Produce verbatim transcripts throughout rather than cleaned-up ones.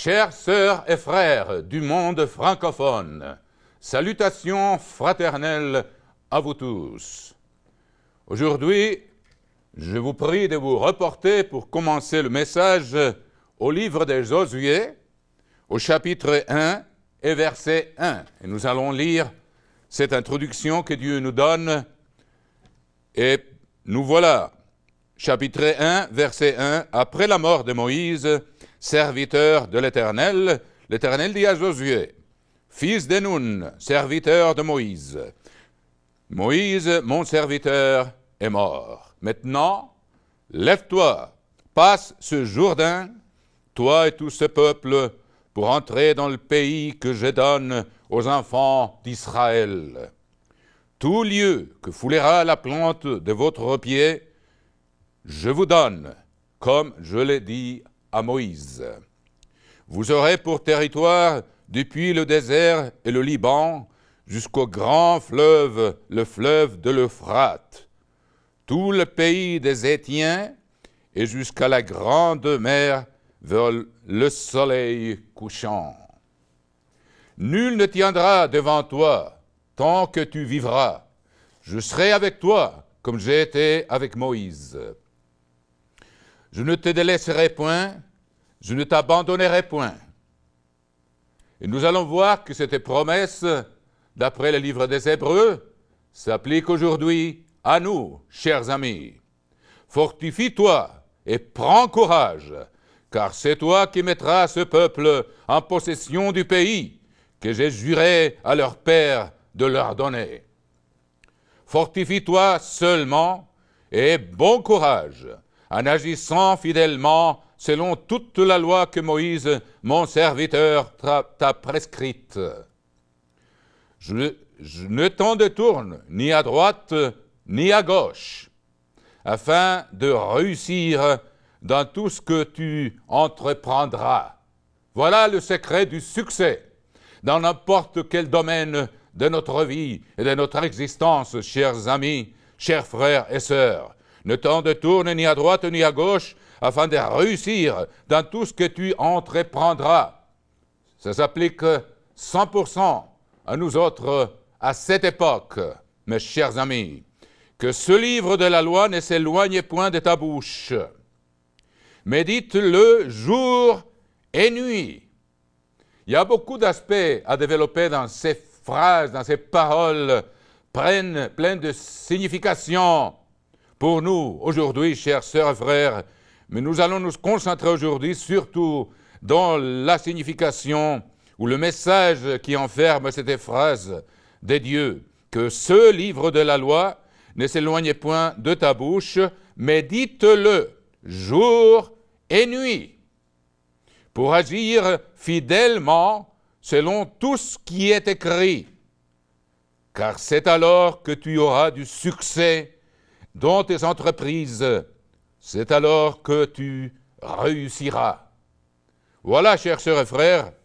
Chères sœurs et frères du monde francophone, salutations fraternelles à vous tous. Aujourd'hui, je vous prie de vous reporter pour commencer le message au livre de Josué, au chapitre un et verset un. Et nous allons lire cette introduction que Dieu nous donne. Et nous voilà, chapitre un, verset un. Après la mort de Moïse, serviteur de l'Éternel, l'Éternel dit à Josué, fils de Nun, serviteur de Moïse, Moïse, mon serviteur, est mort. Maintenant, lève-toi, passe ce Jourdain, toi et tout ce peuple, pour entrer dans le pays que je donne aux enfants d'Israël. Tout lieu que foulera la plante de votre pied, je vous donne, comme je l'ai dit à Moïse. Vous aurez pour territoire depuis le désert et le Liban jusqu'au grand fleuve, le fleuve de l'Euphrate, tout le pays des Hétiens et jusqu'à la grande mer vers le soleil couchant. Nul ne tiendra devant toi tant que tu vivras. Je serai avec toi comme j'ai été avec Moïse. Je ne te délaisserai point, je ne t'abandonnerai point. Et nous allons voir que cette promesse, d'après le livre des Hébreux, s'applique aujourd'hui à nous, chers amis. Fortifie-toi et prends courage, car c'est toi qui mettras ce peuple en possession du pays que j'ai juré à leur père de leur donner. Fortifie-toi seulement et bon courage, en agissant fidèlement selon toute la loi que Moïse, mon serviteur, t'a prescrite. Je, je ne t'en détourne ni à droite ni à gauche, afin de réussir dans tout ce que tu entreprendras. Voilà le secret du succès dans n'importe quel domaine de notre vie et de notre existence, chers amis, chers frères et sœurs. Ne t'en détourne ni à droite ni à gauche, afin de réussir dans tout ce que tu entreprendras. Ça s'applique cent pour cent à nous autres à cette époque, mes chers amis. Que ce livre de la loi ne s'éloigne point de ta bouche. Médite-le jour et nuit. Il y a beaucoup d'aspects à développer dans ces phrases, dans ces paroles pleines, pleines de signification pour nous aujourd'hui, chers sœurs et frères. Mais nous allons nous concentrer aujourd'hui surtout dans la signification ou le message qui enferme cette phrase de Dieu. Que ce livre de la loi ne s'éloigne point de ta bouche, mais médite-le jour et nuit, pour agir fidèlement selon tout ce qui est écrit. Car c'est alors que tu auras du succès dans tes entreprises. C'est alors que tu réussiras. Voilà, chers sœurs et frères,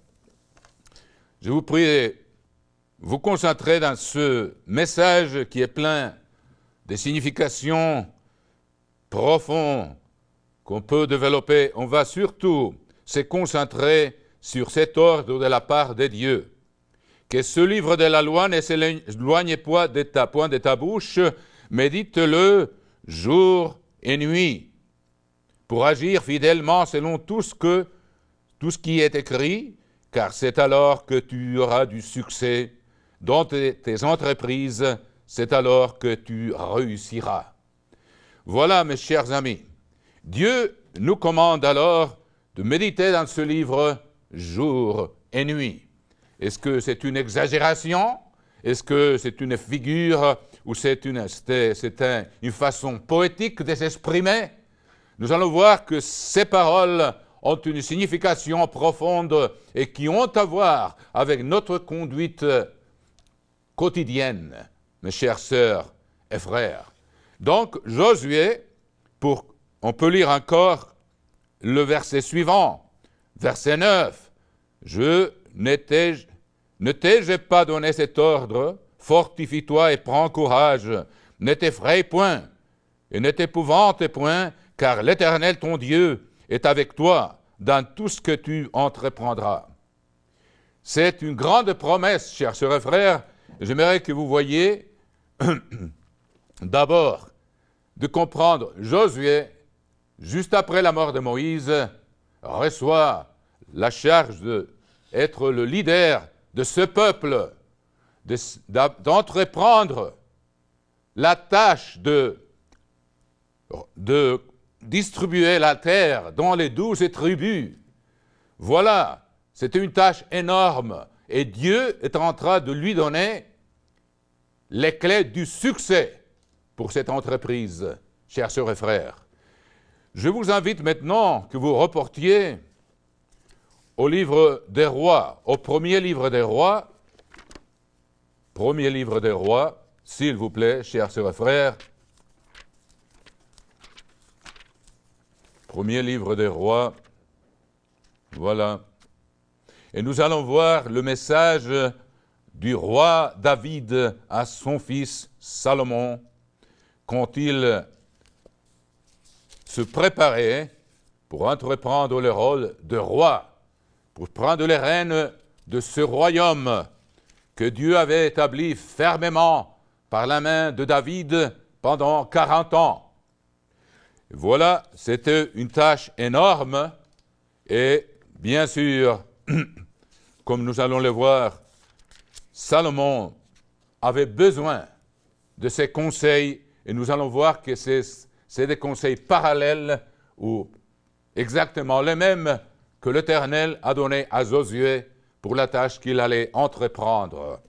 je vous prie de vous concentrer dans ce message qui est plein de significations profondes qu'on peut développer. On va surtout se concentrer sur cet ordre de la part de Dieu. Que ce livre de la loi ne s'éloigne point de ta, point de ta bouche, médite-le jour et nuit, pour agir fidèlement selon tout ce, que, tout ce qui est écrit, car c'est alors que tu auras du succès dans tes, tes entreprises, c'est alors que tu réussiras. Voilà, mes chers amis, Dieu nous commande alors de méditer dans ce livre jour et nuit. Est-ce que c'est une exagération? Est-ce que c'est une figure ou c'est une, c'est un, une façon poétique de s'exprimer? Nous allons voir que ces paroles ont une signification profonde et qui ont à voir avec notre conduite quotidienne, mes chères sœurs et frères. Donc, Josué, pour, on peut lire encore le verset suivant, verset neuf. Je ne t'ai-je pas donné cet ordre? Fortifie-toi et prends courage. Ne t'effraie point et ne t'épouvante point, car l'Éternel ton Dieu est avec toi dans tout ce que tu entreprendras. C'est une grande promesse, chers sœurs et frères. J'aimerais que vous voyiez d'abord de comprendre Josué, juste après la mort de Moïse, reçoit la charge d'être le leader de ce peuple, d'entreprendre la tâche de, de distribuer la terre dans les douze tribus. Voilà, c'était une tâche énorme et Dieu est en train de lui donner les clés du succès pour cette entreprise, chers sœurs et frères. Je vous invite maintenant que vous reportiez au livre des rois, au premier livre des rois, premier livre des rois, s'il vous plaît, chers sœurs et frères, premier livre des rois, voilà. Et nous allons voir le message du roi David à son fils Salomon, quand il se préparait pour entreprendre le rôle de roi, pour prendre les rênes de ce royaume que Dieu avait établi fermement par la main de David pendant quarante ans. Voilà, c'était une tâche énorme et bien sûr, comme nous allons le voir, Salomon avait besoin de ses conseils et nous allons voir que c'est des conseils parallèles ou exactement les mêmes que l'Éternel a donné à Josué pour la tâche qu'il allait entreprendre.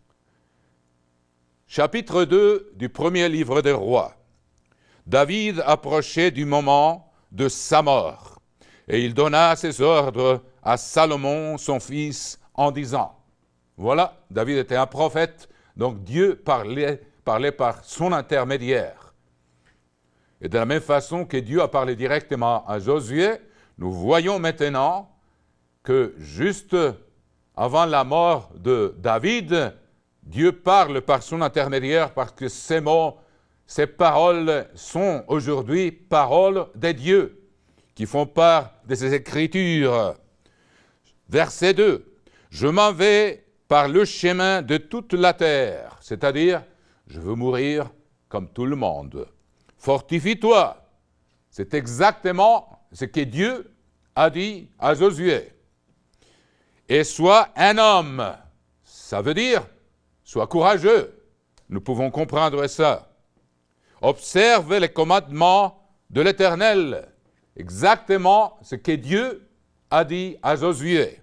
Chapitre deux du premier livre des rois. David approchait du moment de sa mort, et il donna ses ordres à Salomon, son fils, en disant, voilà, David était un prophète, donc Dieu parlait, parlait par son intermédiaire. Et de la même façon que Dieu a parlé directement à Josué, nous voyons maintenant que juste avant la mort de David, Dieu parle par son intermédiaire parce que ces mots, ces paroles sont aujourd'hui paroles des dieux qui font part de ces Écritures. Verset deux. Je m'en vais par le chemin de toute la terre, c'est-à-dire, je veux mourir comme tout le monde. Fortifie-toi. C'est exactement ce que Dieu a dit à Josué. Et sois un homme. Ça veut dire, sois courageux. Nous pouvons comprendre ça. Observe les commandements de l'Éternel. Exactement ce que Dieu a dit à Josué.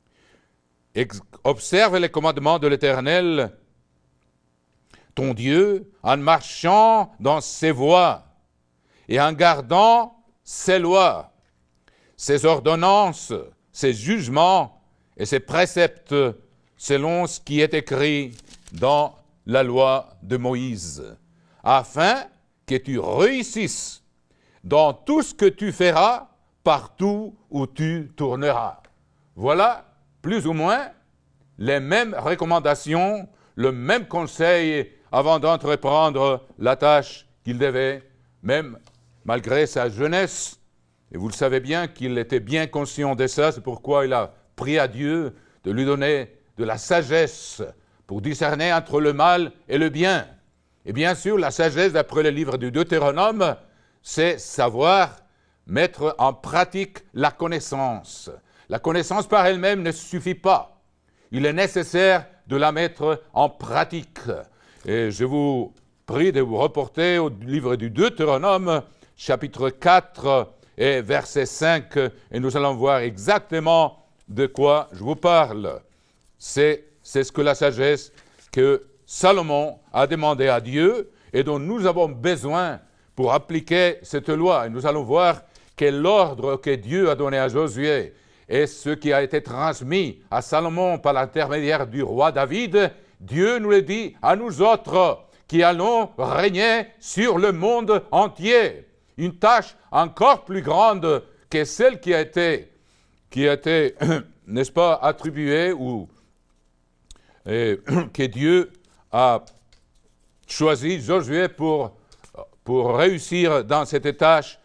Observe les commandements de l'Éternel, ton Dieu, en marchant dans ses voies et en gardant ses lois, ses ordonnances, ses jugements et ses préceptes selon ce qui est écrit dans la loi de Moïse, afin que tu réussisses dans tout ce que tu feras, partout où tu tourneras. Voilà, plus ou moins, les mêmes recommandations, le même conseil avant d'entreprendre la tâche qu'il devait, même malgré sa jeunesse. Et vous le savez bien qu'il était bien conscient de ça, c'est pourquoi il a prié à Dieu de lui donner de la sagesse pour discerner entre le mal et le bien. Et bien sûr, la sagesse, d'après le livre du Deutéronome, c'est savoir mettre en pratique la connaissance. La connaissance par elle-même ne suffit pas. Il est nécessaire de la mettre en pratique. Et je vous prie de vous reporter au livre du Deutéronome, chapitre quatre et verset cinq, et nous allons voir exactement de quoi je vous parle. C'est ce que la sagesse que Salomon a demandé à Dieu et dont nous avons besoin pour appliquer cette loi. Et nous allons voir que l'ordre que Dieu a donné à Josué et ce qui a été transmis à Salomon par l'intermédiaire du roi David, Dieu nous le dit à nous autres qui allons régner sur le monde entier. Une tâche encore plus grande que celle qui a été, qui a été n'est-ce pas, attribuée ou et, que Dieu a choisi Josué pour, pour réussir dans cette tâche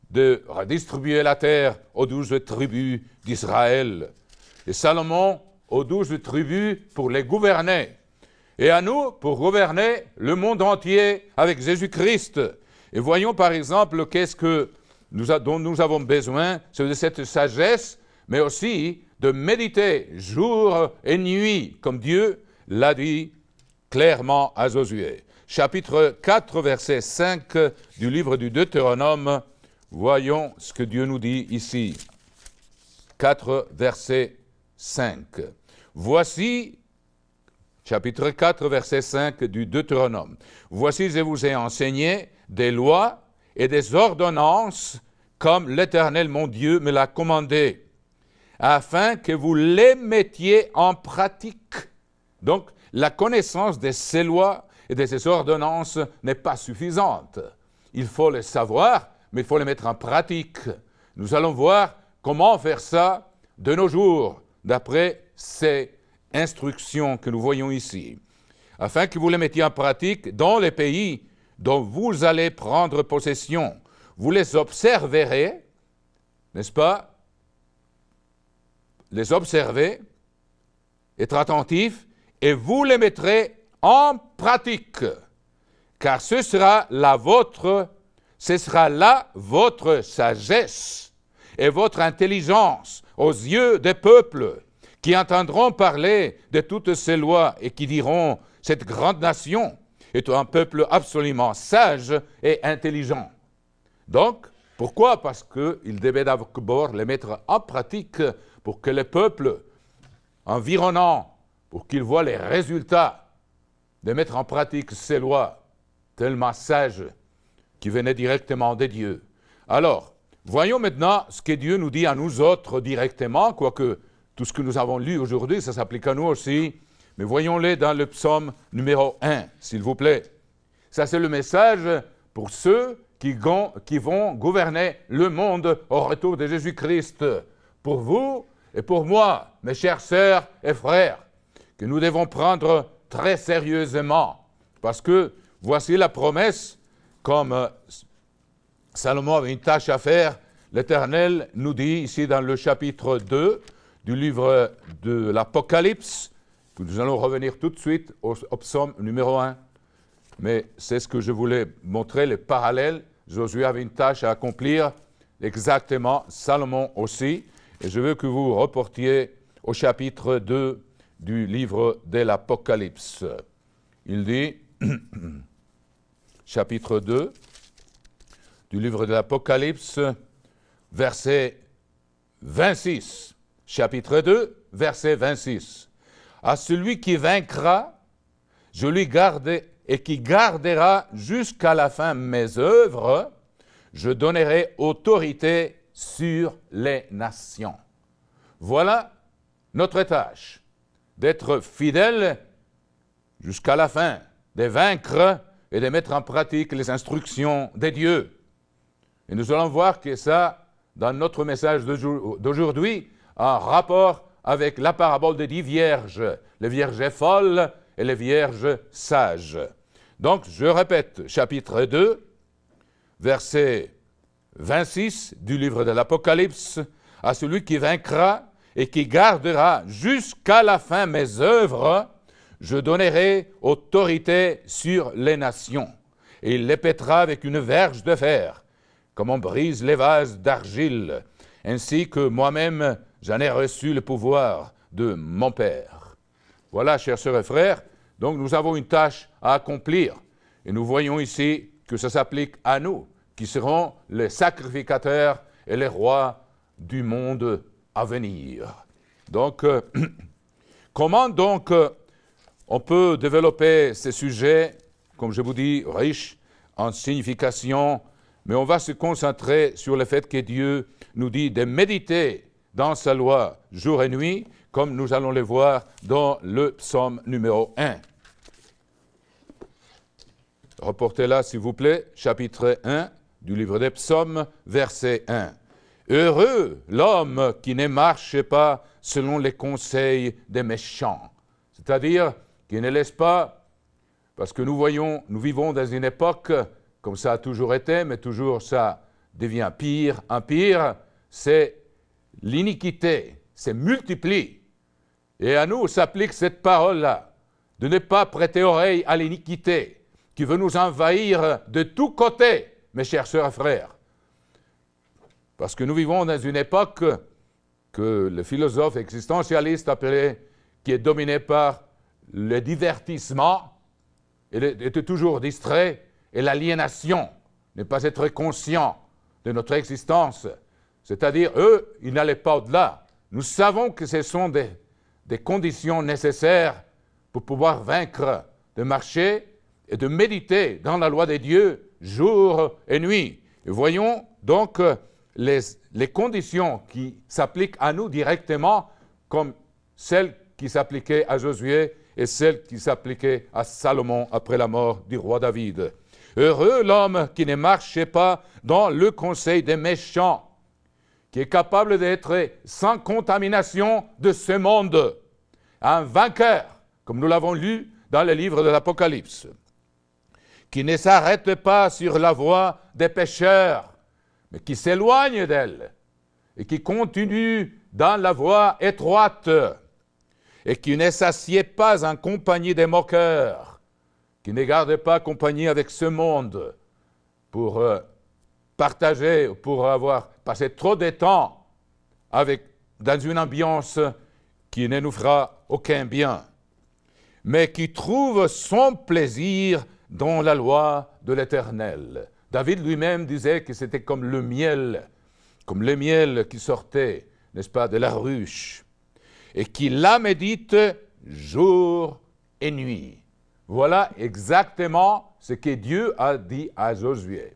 de redistribuer la terre aux douze tribus d'Israël. Et Salomon aux douze tribus pour les gouverner. Et à nous pour gouverner le monde entier avec Jésus-Christ. Et voyons par exemple qu'est-ce que nous a, dont nous avons besoin, c'est de cette sagesse, mais aussi de méditer jour et nuit, comme Dieu l'a dit clairement à Josué. Chapitre quatre, verset cinq du livre du Deutéronome, voyons ce que Dieu nous dit ici. quatre, verset cinq. Voici, chapitre quatre, verset cinq du Deutéronome. Voici, je vous ai enseigné des lois et des ordonnances comme l'Éternel mon Dieu me l'a commandé, afin que vous les mettiez en pratique. Donc, la connaissance de ces lois et de ces ordonnances n'est pas suffisante. Il faut les savoir, mais il faut les mettre en pratique. Nous allons voir comment faire ça de nos jours, d'après ces instructions que nous voyons ici, afin que vous les mettiez en pratique dans les pays dont vous allez prendre possession. Vous les observerez, n'est-ce pas? Les observer, être attentifs, et vous les mettrez en pratique, car ce sera la vôtre, ce sera là votre sagesse et votre intelligence aux yeux des peuples qui entendront parler de toutes ces lois et qui diront « Cette grande nation est un peuple absolument sage et intelligent. » Donc, pourquoi? Parce qu'il devait d'abord les mettre en pratique pour que les peuples environnants, pour qu'ils voient les résultats de mettre en pratique ces lois tellement sages qui venaient directement de Dieu. Alors, voyons maintenant ce que Dieu nous dit à nous autres directement, quoique tout ce que nous avons lu aujourd'hui, ça s'applique à nous aussi, mais voyons-les dans le psaume numéro un, s'il vous plaît. Ça, c'est le message pour ceux qui vont, qui vont gouverner le monde au retour de Jésus-Christ. Pour vous et pour moi, mes chères sœurs et frères, que nous devons prendre très sérieusement, parce que voici la promesse, comme Salomon avait une tâche à faire, l'Éternel nous dit ici dans le chapitre deux du livre de l'Apocalypse, que nous allons revenir tout de suite au, au psaume numéro un, mais c'est ce que je voulais montrer, les parallèles. Josué avait une tâche à accomplir, exactement, Salomon aussi, et je veux que vous reportiez au chapitre deux du livre de l'Apocalypse. Il dit, chapitre deux du livre de l'Apocalypse, verset vingt-six. Chapitre deux, verset vingt-six. « À celui qui vaincra, je lui garde et qui gardera jusqu'à la fin mes œuvres, je donnerai autorité sur les nations. » Voilà notre tâche, d'être fidèles jusqu'à la fin, de vaincre et de mettre en pratique les instructions de Dieu. Et nous allons voir que ça, dans notre message d'aujourd'hui, a un rapport avec la parabole des dix vierges, les vierges folles et les vierges sages. Donc, je répète, chapitre deux, verset vingt-six du livre de l'Apocalypse, « À celui qui vaincra et qui gardera jusqu'à la fin mes œuvres, je donnerai autorité sur les nations, et il les pètera avec une verge de fer, comme on brise les vases d'argile, ainsi que moi-même j'en ai reçu le pouvoir de mon Père. » Voilà, chers sœurs et frères, donc nous avons une tâche à accomplir, et nous voyons ici que ça s'applique à nous, qui seront les sacrificateurs et les rois du monde à venir. Donc, euh, comment donc euh, on peut développer ces sujets, comme je vous dis, riches en signification, mais on va se concentrer sur le fait que Dieu nous dit de méditer dans sa loi jour et nuit, comme nous allons le voir dans le psaume numéro un. Reportez-là, s'il vous plaît, chapitre un du livre des psaumes, verset un. « Heureux l'homme qui ne marche pas selon les conseils des méchants. » C'est-à-dire qui ne laisse pas, parce que nous voyons, nous vivons dans une époque, comme ça a toujours été, mais toujours ça devient pire en pire, c'est l'iniquité, c'est multiplie. Et à nous s'applique cette parole-là, de ne pas prêter oreille à l'iniquité qui veut nous envahir de tous côtés, mes chers sœurs et frères. Parce que nous vivons dans une époque que le philosophe existentialiste appelait, qui est dominé par le divertissement, et être toujours distrait, et l'aliénation, ne pas être conscient de notre existence. C'est-à-dire, eux, ils n'allaient pas au-delà. Nous savons que ce sont des, des conditions nécessaires pour pouvoir vaincre, de marcher et de méditer dans la loi des dieux, jour et nuit. Et voyons donc les, les conditions qui s'appliquent à nous directement, comme celles qui s'appliquaient à Josué et celles qui s'appliquaient à Salomon après la mort du roi David. Heureux l'homme qui ne marchait pas dans le conseil des méchants, qui est capable d'être sans contamination de ce monde, un vainqueur, comme nous l'avons lu dans le livre de l'Apocalypse, qui ne s'arrête pas sur la voie des pécheurs, mais qui s'éloigne d'elle, et qui continue dans la voie étroite, et qui ne s'assied pas en compagnie des moqueurs, qui ne garde pas compagnie avec ce monde pour euh, partager, pour avoir passé trop de temps avec, dans une ambiance qui ne nous fera aucun bien, mais qui trouve son plaisir dans la loi de l'Éternel. David lui-même disait que c'était comme le miel, comme le miel qui sortait, n'est-ce pas, de la ruche, et qui la médite jour et nuit. Voilà exactement ce que Dieu a dit à Josué.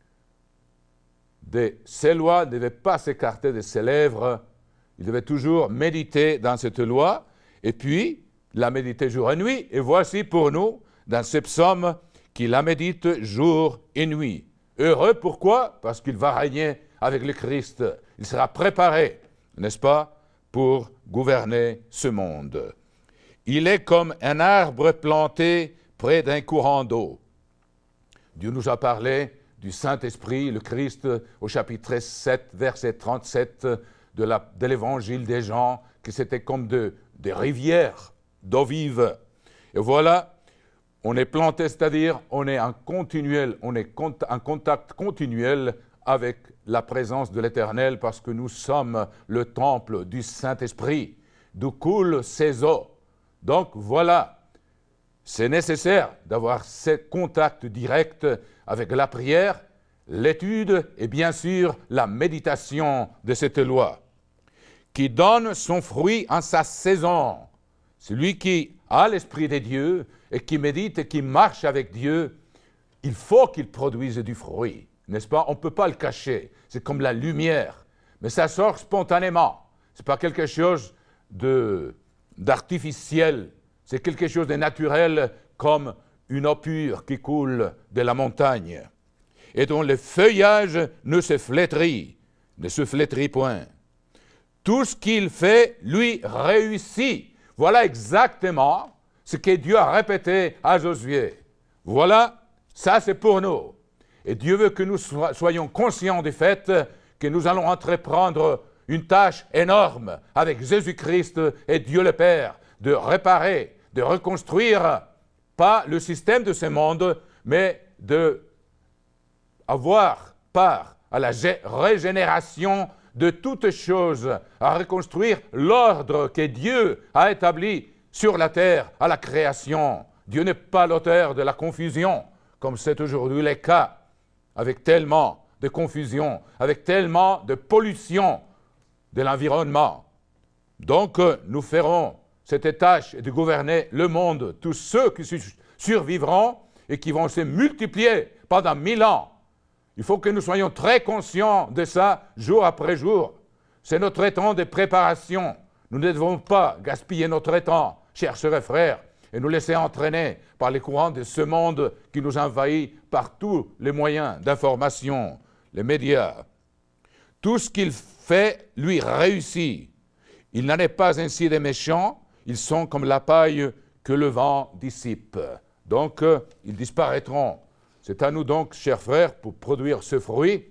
De ces lois ne devaient pas s'écarter de ses lèvres, il devait toujours méditer dans cette loi, et puis la méditer jour et nuit. Et voici pour nous, dans ce psaume, qu'il la médite jour et nuit. Heureux, pourquoi? Parce qu'il va régner avec le Christ. Il sera préparé, n'est-ce pas, pour gouverner ce monde. Il est comme un arbre planté près d'un courant d'eau. Dieu nous a parlé du Saint-Esprit, le Christ, au chapitre sept, verset trente-sept de, la, de l'évangile des Jean, que c'était comme de, des rivières d'eau vive. Et voilà, on est planté, c'est-à-dire on est en continuel, on est en contact continuel avec la présence de l'Éternel, parce que nous sommes le temple du Saint-Esprit, d'où coulent ces eaux. Donc voilà, c'est nécessaire d'avoir ce contact direct avec la prière, l'étude et bien sûr la méditation de cette loi, qui donne son fruit en sa saison. Celui qui a l'Esprit de Dieu et qui médite et qui marche avec Dieu, il faut qu'il produise du fruit, n'est-ce pas? On ne peut pas le cacher, c'est comme la lumière, mais ça sort spontanément. Ce n'est pas quelque chose de... d'artificiel, c'est quelque chose de naturel comme une eau pure qui coule de la montagne et dont le feuillage ne se flétrit, ne se flétrit point. Tout ce qu'il fait lui réussit. Voilà exactement ce que Dieu a répété à Josué. Voilà, ça c'est pour nous. Et Dieu veut que nous soyons conscients du fait que nous allons entreprendre une tâche énorme avec Jésus-Christ et Dieu le Père, de réparer, de reconstruire, pas le système de ce monde, mais de avoir part à la régénération de toutes choses, à reconstruire l'ordre que Dieu a établi sur la terre à la création. Dieu n'est pas l'auteur de la confusion, comme c'est aujourd'hui le cas, avec tellement de confusion, avec tellement de pollution de l'environnement. Donc, nous ferons cette tâche de gouverner le monde, tous ceux qui survivront et qui vont se multiplier pendant mille ans. Il faut que nous soyons très conscients de ça jour après jour. C'est notre temps de préparation. Nous ne devons pas gaspiller notre temps, chers sœurs et frères, et nous laisser entraîner par les courants de ce monde qui nous envahit par tous les moyens d'information, les médias. Tout ce qu'il fait lui réussit. Il n'en est pas ainsi des méchants, ils sont comme la paille que le vent dissipe. Donc, euh, ils disparaîtront. C'est à nous donc, chers frères, pour produire ce fruit,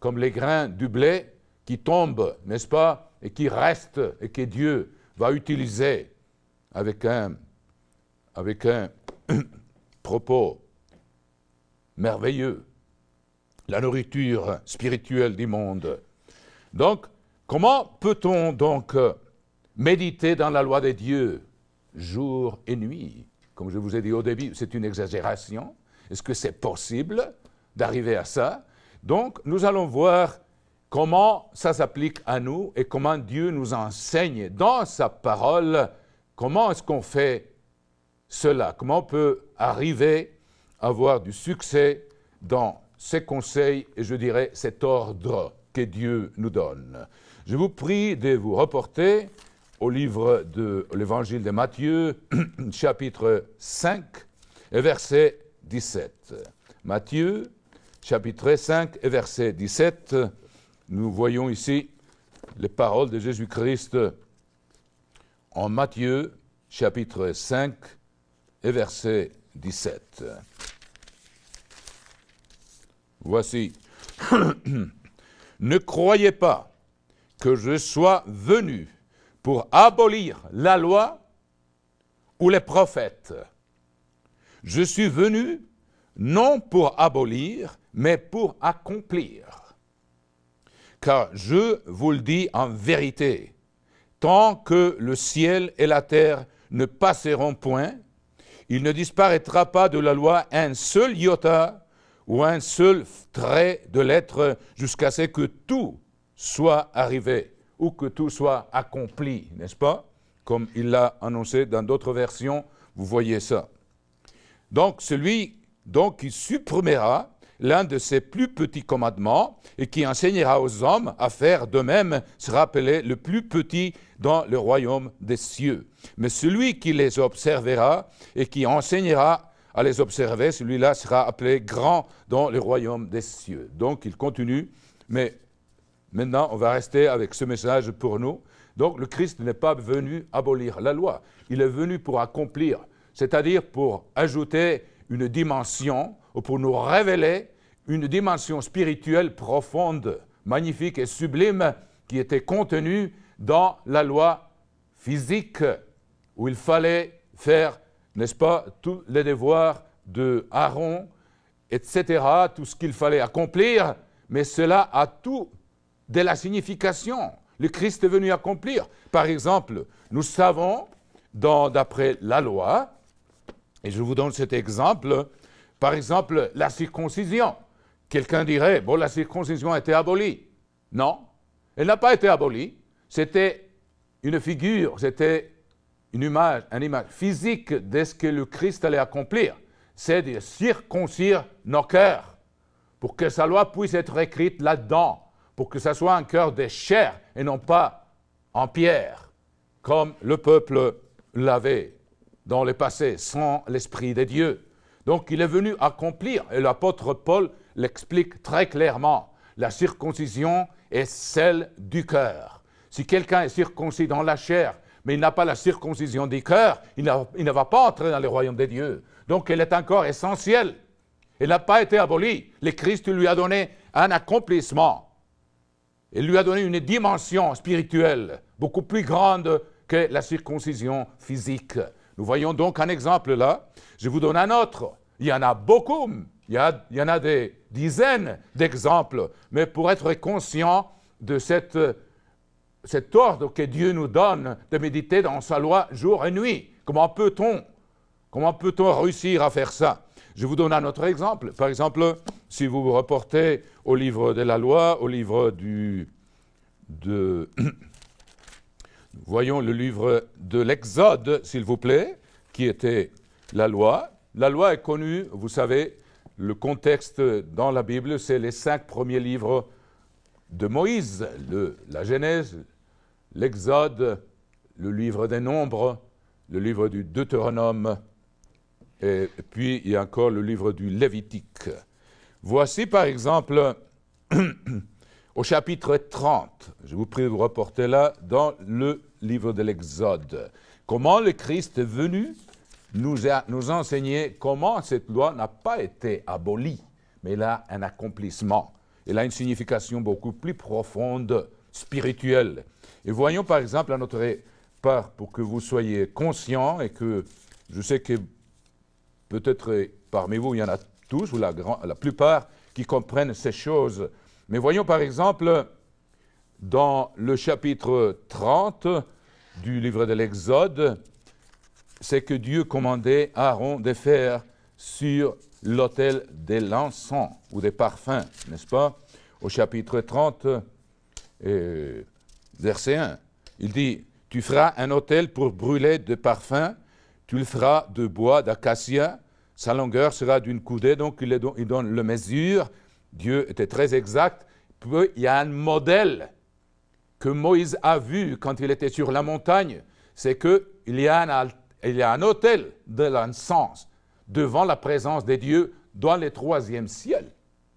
comme les grains du blé qui tombent, n'est-ce pas, et qui restent, et que Dieu va utiliser avec un, avec un propos merveilleux, la nourriture spirituelle du monde. Donc, comment peut-on donc méditer dans la loi de Dieu jour et nuit? Comme je vous ai dit au début, c'est une exagération. Est-ce que c'est possible d'arriver à ça? Donc, nous allons voir comment ça s'applique à nous et comment Dieu nous enseigne dans sa parole, comment est-ce qu'on fait cela, comment on peut arriver à avoir du succès dans ces conseils et je dirais cet ordre que Dieu nous donne. Je vous prie de vous reporter au livre de l'Évangile de Matthieu, chapitre cinq, et verset dix-sept. Matthieu, chapitre cinq, et verset dix-sept, nous voyons ici les paroles de Jésus-Christ en Matthieu, chapitre cinq, et verset dix-sept. Voici. Ne croyez pas que je sois venu pour abolir la loi ou les prophètes. Je suis venu non pour abolir, mais pour accomplir. Car je vous le dis en vérité, tant que le ciel et la terre ne passeront point, il ne disparaîtra pas de la loi un seul iota ou un seul trait de lettre jusqu'à ce que tout soit arrivé ou que tout soit accompli, n'est-ce pas? Comme il l'a annoncé dans d'autres versions, vous voyez ça. Donc, celui donc, qui supprimera l'un de ses plus petits commandements et qui enseignera aux hommes à faire de même sera appelé le plus petit dans le royaume des cieux. Mais celui qui les observera et qui enseignera à les observer, celui-là sera appelé grand dans le royaume des cieux. Donc, il continue, mais maintenant, on va rester avec ce message pour nous. Donc, le Christ n'est pas venu abolir la loi. Il est venu pour accomplir, c'est-à-dire pour ajouter une dimension, ou pour nous révéler une dimension spirituelle profonde, magnifique et sublime qui était contenue dans la loi physique, où il fallait faire, n'est-ce pas, tous les devoirs de Aaron, et cetera, tout ce qu'il fallait accomplir, mais cela a tout de la signification. Le Christ est venu accomplir. Par exemple, nous savons, d'après la loi, et je vous donne cet exemple, par exemple, la circoncision. Quelqu'un dirait, bon, la circoncision a été abolie. Non, elle n'a pas été abolie. C'était une figure, c'était une image, une image physique de ce que le Christ allait accomplir. C'est de circoncire nos cœurs pour que sa loi puisse être écrite là-dedans, pour que ça soit un cœur de chair et non pas en pierre, comme le peuple l'avait dans le passé, sans l'Esprit de Dieu. Donc, il est venu accomplir, et l'apôtre Paul l'explique très clairement. La circoncision est celle du cœur. Si quelqu'un est circoncis dans la chair, mais il n'a pas la circoncision du cœur, il, il ne va pas entrer dans le royaume de Dieu. Donc, elle est encore essentielle. Elle n'a pas été abolie. Le Christ lui a donné un accomplissement. Il lui a donné une dimension spirituelle beaucoup plus grande que la circoncision physique. Nous voyons donc un exemple là. Je vous donne un autre. Il y en a beaucoup. Il y, a, il y en a des dizaines d'exemples. Mais pour être conscient de cette, cet ordre que Dieu nous donne de méditer dans sa loi jour et nuit, comment peut-on, comment peut-on réussir à faire ça? Je vous donne un autre exemple. Par exemple, si vous vous reportez au livre de la loi, au livre du... de Voyons le livre de l'Exode, s'il vous plaît, qui était la loi. La loi est connue, vous savez, le contexte dans la Bible, c'est les cinq premiers livres de Moïse, le, la Genèse, l'Exode, le livre des Nombres, le livre du Deutéronome, et puis il y a encore le livre du Lévitique. Voici par exemple au chapitre trente, je vous prie de vous reporter là, dans le livre de l'Exode. Comment le Christ est venu nous, a, nous enseigner comment cette loi n'a pas été abolie, mais elle a un accomplissement. elle a une signification beaucoup plus profonde, spirituelle. Et voyons par exemple à notre part, pour que vous soyez conscients, et que je sais que peut-être parmi vous, il y en a tous, ou la, grand, la plupart, qui comprennent ces choses. Mais voyons par exemple, dans le chapitre trente du livre de l'Exode, c'est que Dieu commandait à Aaron de faire sur l'autel de l'encens ou des parfums, n'est-ce pas? Au chapitre trente, euh, verset un, il dit « Tu feras un autel pour brûler de parfums, tu le feras de bois d'acacia, sa longueur sera d'une coudée. » Donc il, don, il donne la mesure. Dieu était très exact. Puis, il y a un modèle que Moïse a vu quand il était sur la montagne, c'est qu'il y a un, il y a un autel de l'encens devant la présence de Dieu dans le troisième ciel.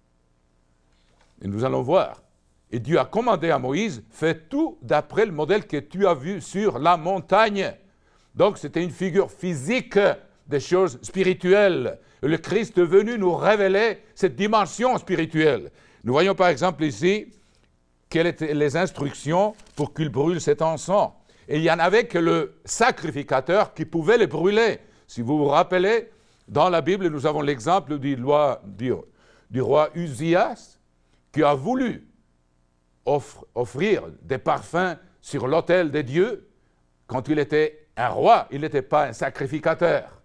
Et nous allons voir. Et Dieu a commandé à Moïse, fais tout d'après le modèle que tu as vu sur la montagne. Donc c'était une figure physique des choses spirituelles. Le Christ est venu nous révéler cette dimension spirituelle. Nous voyons par exemple ici quelles étaient les instructions pour qu'il brûle cet encens. Et il n'y en avait que le sacrificateur qui pouvait le brûler. Si vous vous rappelez, dans la Bible, nous avons l'exemple du, du, du roi Uzias qui a voulu offre, offrir des parfums sur l'autel de Dieu. Quand il était un roi, il n'était pas un sacrificateur.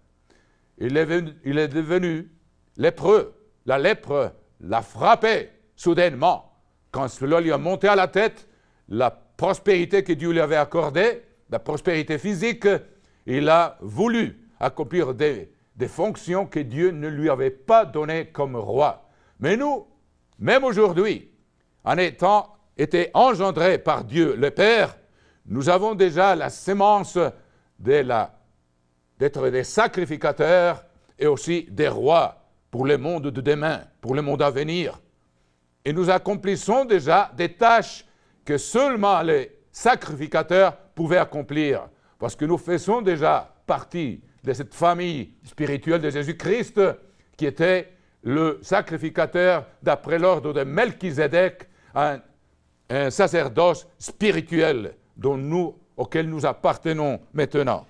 Il est, venu, il est devenu lépreux. La lèpre l'a frappé soudainement. Quand cela lui a monté à la tête, la prospérité que Dieu lui avait accordée, la prospérité physique, il a voulu accomplir des, des fonctions que Dieu ne lui avait pas données comme roi. Mais nous, même aujourd'hui, en étant été engendrés par Dieu le Père, nous avons déjà la sémence de la, d'être des sacrificateurs et aussi des rois pour le monde de demain, pour le monde à venir. Et nous accomplissons déjà des tâches que seulement les sacrificateurs pouvaient accomplir. Parce que nous faisons déjà partie de cette famille spirituelle de Jésus-Christ qui était le sacrificateur d'après l'ordre de Melchizedek, un, un sacerdoce spirituel dont nous, auquel nous appartenons maintenant.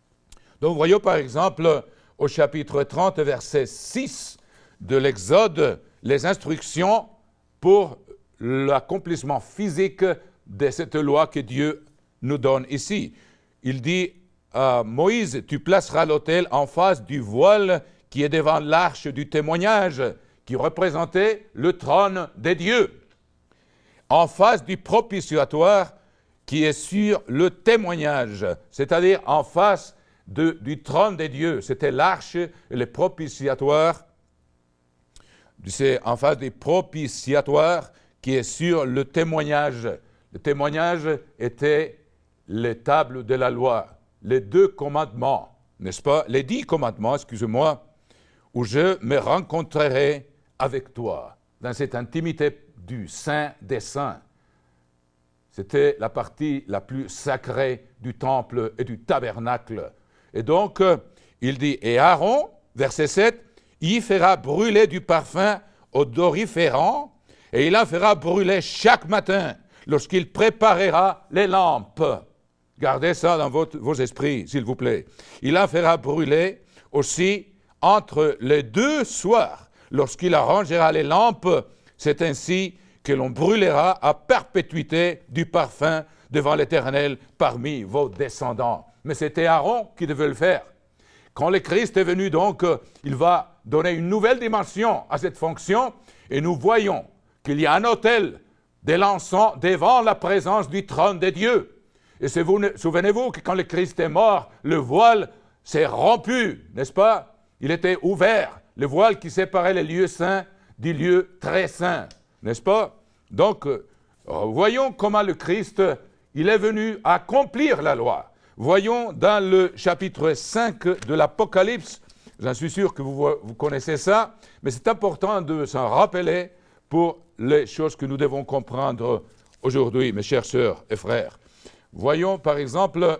Donc voyons par exemple au chapitre trente, verset six de l'Exode, les instructions pour l'accomplissement physique de cette loi que Dieu nous donne ici. Il dit à Moïse, tu placeras l'autel en face du voile qui est devant l'arche du témoignage, qui représentait le trône de Dieu, en face du propitiatoire qui est sur le témoignage, c'est-à-dire en face de, du trône de Dieu. C'était l'arche et le propitiatoire. C'est en face du propitiatoire qui est sur le témoignage. Le témoignage était les tables de la loi, les deux commandements, n'est-ce pas? Les dix commandements, excusez-moi, où je me rencontrerai avec toi, dans cette intimité du Saint des Saints. C'était la partie la plus sacrée du temple et du tabernacle. Et donc, euh, il dit, et Aaron, verset sept, il fera brûler du parfum odoriférant, et il en fera brûler chaque matin, lorsqu'il préparera les lampes. Gardez ça dans votre, vos esprits, s'il vous plaît. Il en fera brûler aussi entre les deux soirs, lorsqu'il arrangera les lampes. C'est ainsi que l'on brûlera à perpétuité du parfum devant l'Éternel parmi vos descendants. Mais c'était Aaron qui devait le faire. Quand le Christ est venu, donc, il va donner une nouvelle dimension à cette fonction, et nous voyons qu'il y a un autel de l'encens devant la présence du trône de Dieu. Et vous, souvenez-vous que quand le Christ est mort, le voile s'est rompu, n'est-ce pas? Il était ouvert, le voile qui séparait les lieux saints du lieu très saint, n'est-ce pas? Donc, euh, voyons comment le Christ, il est venu accomplir la loi. Voyons dans le chapitre cinq de l'Apocalypse, j'en suis sûr que vous, vous connaissez ça, mais c'est important de s'en rappeler pour les choses que nous devons comprendre aujourd'hui, mes chères sœurs et frères. Voyons par exemple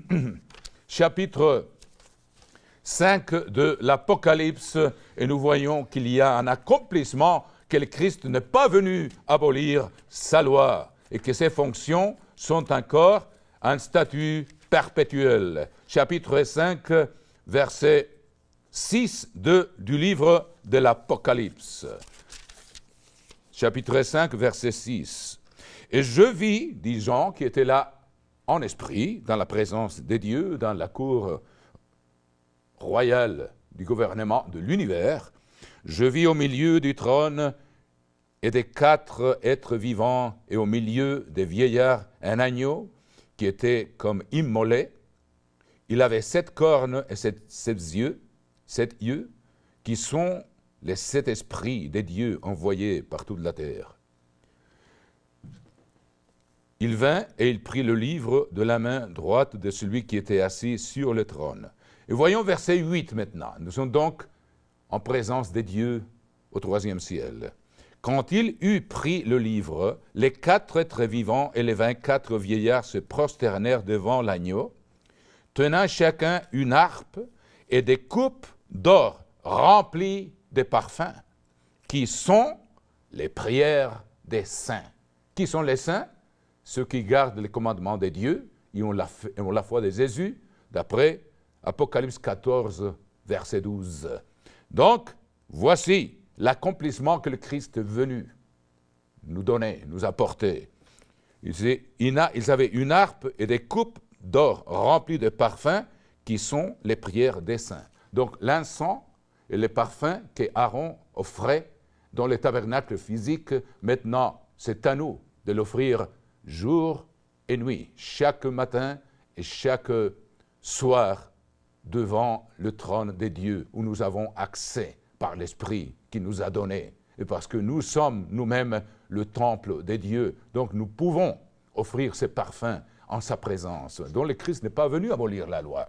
chapitre cinq de l'Apocalypse, et nous voyons qu'il y a un accomplissement que le Christ n'est pas venu abolir sa loi et que ses fonctions sont encore un statut perpétuel. Chapitre cinq, verset six de, du livre de l'Apocalypse. Chapitre cinq, verset six. Et je vis, dit Jean, qui était là en esprit, dans la présence des dieux, dans la cour royale du gouvernement de l'univers, je vis au milieu du trône et des quatre êtres vivants et au milieu des vieillards un agneau qui était comme immolé. Il avait sept cornes et sept, sept yeux, sept yeux, qui sont les sept esprits des dieux envoyés par toute la terre. Il vint et il prit le livre de la main droite de celui qui était assis sur le trône. Et voyons verset huit maintenant. Nous sommes donc en présence des dieux au troisième ciel. Quand il eut pris le livre, les quatre êtres vivants et les vingt-quatre vieillards se prosternèrent devant l'agneau, tenant chacun une harpe et des coupes d'or remplies de parfums, qui sont les prières des saints. Qui sont les saints? Ceux qui gardent les commandements des dieux et ont la, ont la foi de Jésus, d'après Apocalypse quatorze, verset douze. Donc, voici l'accomplissement que le Christ est venu nous donner, nous apporter. Ils avaient une harpe et des coupes d'or remplies de parfums qui sont les prières des saints. Donc, l'encens et les parfums qu'Aaron offrait dans le tabernacle physique, maintenant, c'est à nous de l'offrir jour et nuit, chaque matin et chaque soir devant le trône des dieux où nous avons accès par l'Esprit qui nous a donné. Et parce que nous sommes nous-mêmes le temple des dieux, donc nous pouvons offrir ces parfums en sa présence, dont le Christ n'est pas venu abolir la loi.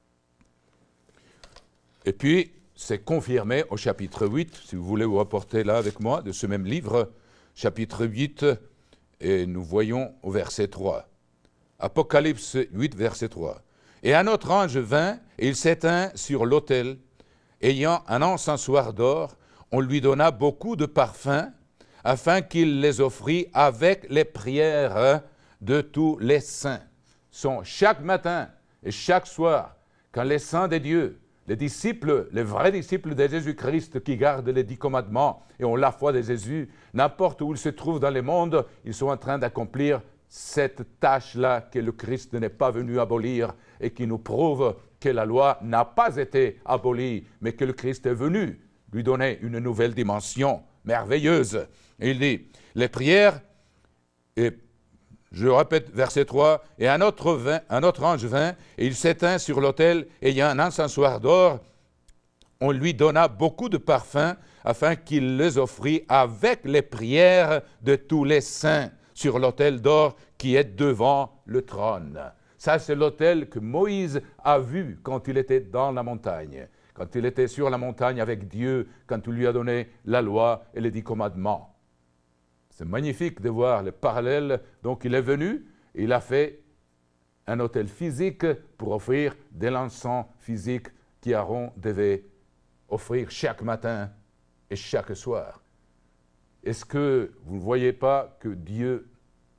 Et puis, c'est confirmé au chapitre huit, si vous voulez vous rapporter là avec moi, de ce même livre, chapitre huit, et nous voyons au verset trois. Apocalypse huit, verset trois. Et un autre ange vint, et il s'éteint sur l'autel, ayant un encensoir d'or, on lui donna beaucoup de parfums, afin qu'il les offrit avec les prières de tous les saints. Sont chaque matin et chaque soir, quand les saints des dieux, les disciples, les vrais disciples de Jésus-Christ qui gardent les dix commandements et ont la foi de Jésus, n'importe où ils se trouvent dans le monde, ils sont en train d'accomplir cette tâche-là que le Christ n'est pas venu abolir et qui nous prouve que la loi n'a pas été abolie, mais que le Christ est venu lui donner une nouvelle dimension merveilleuse. Et il dit, les prières, et je répète verset trois, et un autre, vint, un autre ange vint, et il s'éteint sur l'autel, ayant un encensoir d'or, on lui donna beaucoup de parfums, afin qu'il les offrit avec les prières de tous les saints, sur l'autel d'or qui est devant le trône. Ça, c'est l'autel que Moïse a vu quand il était dans la montagne, quand il était sur la montagne avec Dieu, quand il lui a donné la loi et les dix commandements. C'est magnifique de voir le parallèle. Donc, il est venu, et il a fait un autel physique pour offrir de l'encens physique qu'Aaron devait offrir chaque matin et chaque soir. Est-ce que vous ne voyez pas que Dieu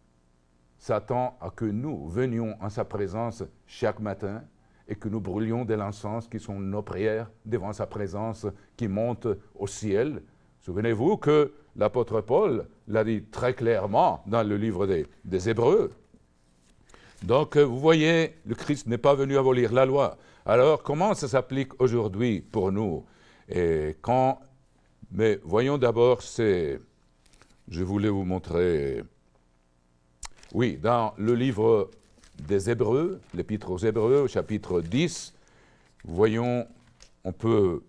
s'attend à que nous venions en sa présence chaque matin et que nous brûlions de l'encens qui sont nos prières devant sa présence qui monte au ciel? Souvenez-vous que l'apôtre Paul l'a dit très clairement dans le livre des, des Hébreux. Donc, vous voyez, le Christ n'est pas venu abolir la loi. Alors, comment ça s'applique aujourd'hui pour nous? Et quand, mais voyons d'abord, c'est, je voulais vous montrer, oui, dans le livre des Hébreux, l'épître aux Hébreux, au chapitre dix, voyons, on peut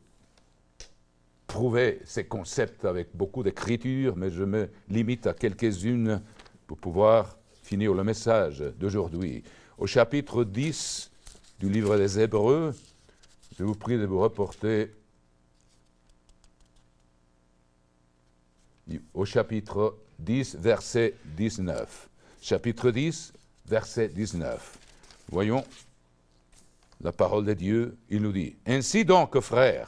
prouver ces concepts avec beaucoup d'écriture, mais je me limite à quelques-unes pour pouvoir finir le message d'aujourd'hui. Au chapitre dix du livre des Hébreux, je vous prie de vous reporter au chapitre dix, verset dix-neuf. Chapitre dix, verset dix-neuf. Voyons la parole de Dieu, il nous dit, « Ainsi donc, frères,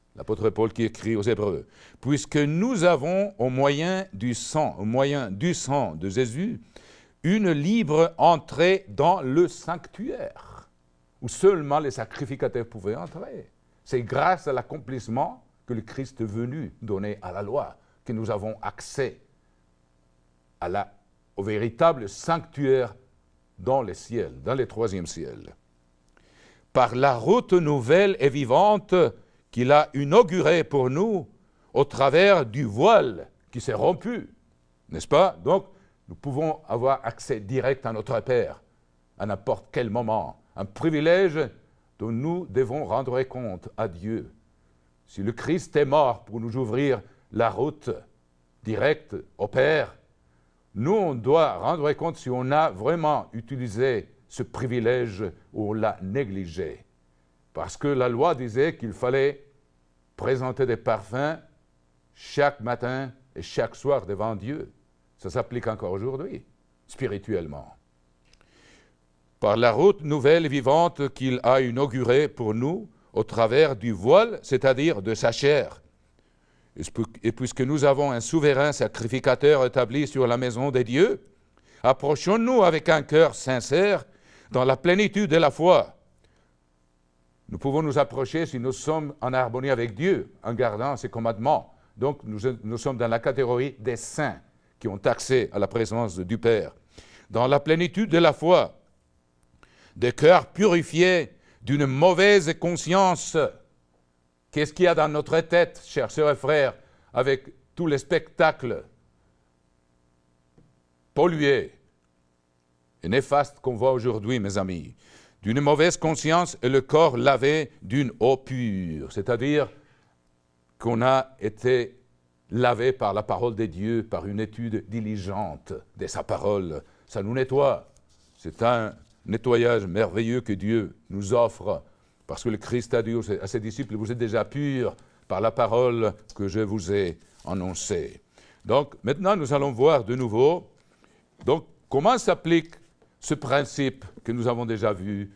l'apôtre Paul qui écrit aux Hébreux, « Puisque nous avons, au moyen du sang, au moyen du sang de Jésus, une libre entrée dans le sanctuaire, où seulement les sacrificateurs pouvaient entrer. C'est grâce à l'accomplissement que le Christ est venu donner à la loi, que nous avons accès à la, au véritable sanctuaire dans les ciels, dans les troisième ciels. Par la route nouvelle et vivante qu'il a inaugurée pour nous au travers du voile qui s'est rompu, n'est-ce pas? Donc, nous pouvons avoir accès direct à notre Père à n'importe quel moment. Un privilège dont nous devons rendre compte à Dieu. Si le Christ est mort pour nous ouvrir la route directe au Père, nous, on doit rendre compte si on a vraiment utilisé ce privilège ou on l'a négligé. Parce que la loi disait qu'il fallait présenter des parfums chaque matin et chaque soir devant Dieu. Ça s'applique encore aujourd'hui, spirituellement. Par la route nouvelle et vivante qu'il a inaugurée pour nous au travers du voile, c'est-à-dire de sa chair. Et puisque nous avons un souverain sacrificateur établi sur la maison des dieux, approchons-nous avec un cœur sincère dans la plénitude de la foi. Nous pouvons nous approcher si nous sommes en harmonie avec Dieu, en gardant ses commandements. Donc nous, nous sommes dans la catégorie des saints qui ont accès à la présence du Père. Dans la plénitude de la foi, des cœurs purifiés d'une mauvaise conscience. Qu'est-ce qu'il y a dans notre tête, chers sœurs et frères, avec tous les spectacles pollués et néfastes qu'on voit aujourd'hui, mes amis? D'une mauvaise conscience et le corps lavé d'une eau pure, c'est-à-dire qu'on a été lavé par la parole de Dieu, par une étude diligente de sa parole. Ça nous nettoie. C'est un nettoyage merveilleux que Dieu nous offre, parce que le Christ a dit à ses disciples, vous êtes déjà purs par la parole que je vous ai annoncée. Donc, maintenant, nous allons voir de nouveau, donc, comment s'applique ce principe que nous avons déjà vu,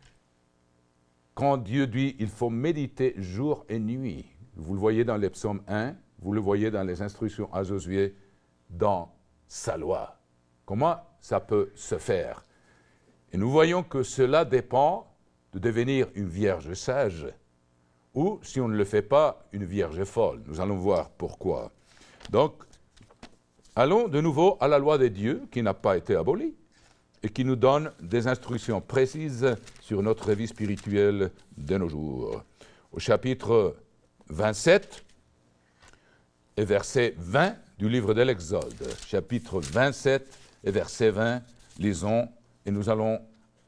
quand Dieu dit, il faut méditer jour et nuit. Vous le voyez dans les psaumes un, vous le voyez dans les instructions à Josué, dans sa loi. Comment ça peut se faire? Et nous voyons que cela dépend de devenir une vierge sage, ou, si on ne le fait pas, une vierge folle. Nous allons voir pourquoi. Donc, allons de nouveau à la loi de Dieu, qui n'a pas été abolie, et qui nous donne des instructions précises sur notre vie spirituelle de nos jours. Au chapitre vingt-sept et verset vingt du livre de l'Exode. Chapitre vingt-sept et verset vingt, lisons, et nous allons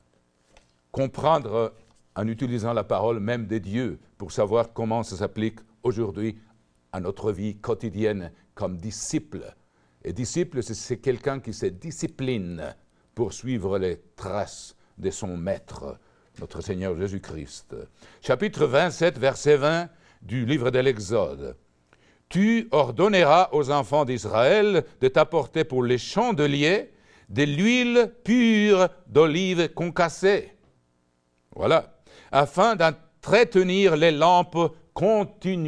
comprendre en utilisant la parole même de Dieu pour savoir comment ça s'applique aujourd'hui à notre vie quotidienne comme disciple. Et disciple, c'est quelqu'un qui se discipline pour suivre les traces de son maître, notre Seigneur Jésus-Christ. Chapitre vingt-sept, verset vingt du livre de l'Exode. « Tu ordonneras aux enfants d'Israël de t'apporter pour les chandeliers de l'huile pure d'olive concassée. » Voilà. « Afin d'entretenir les lampes continuellement. »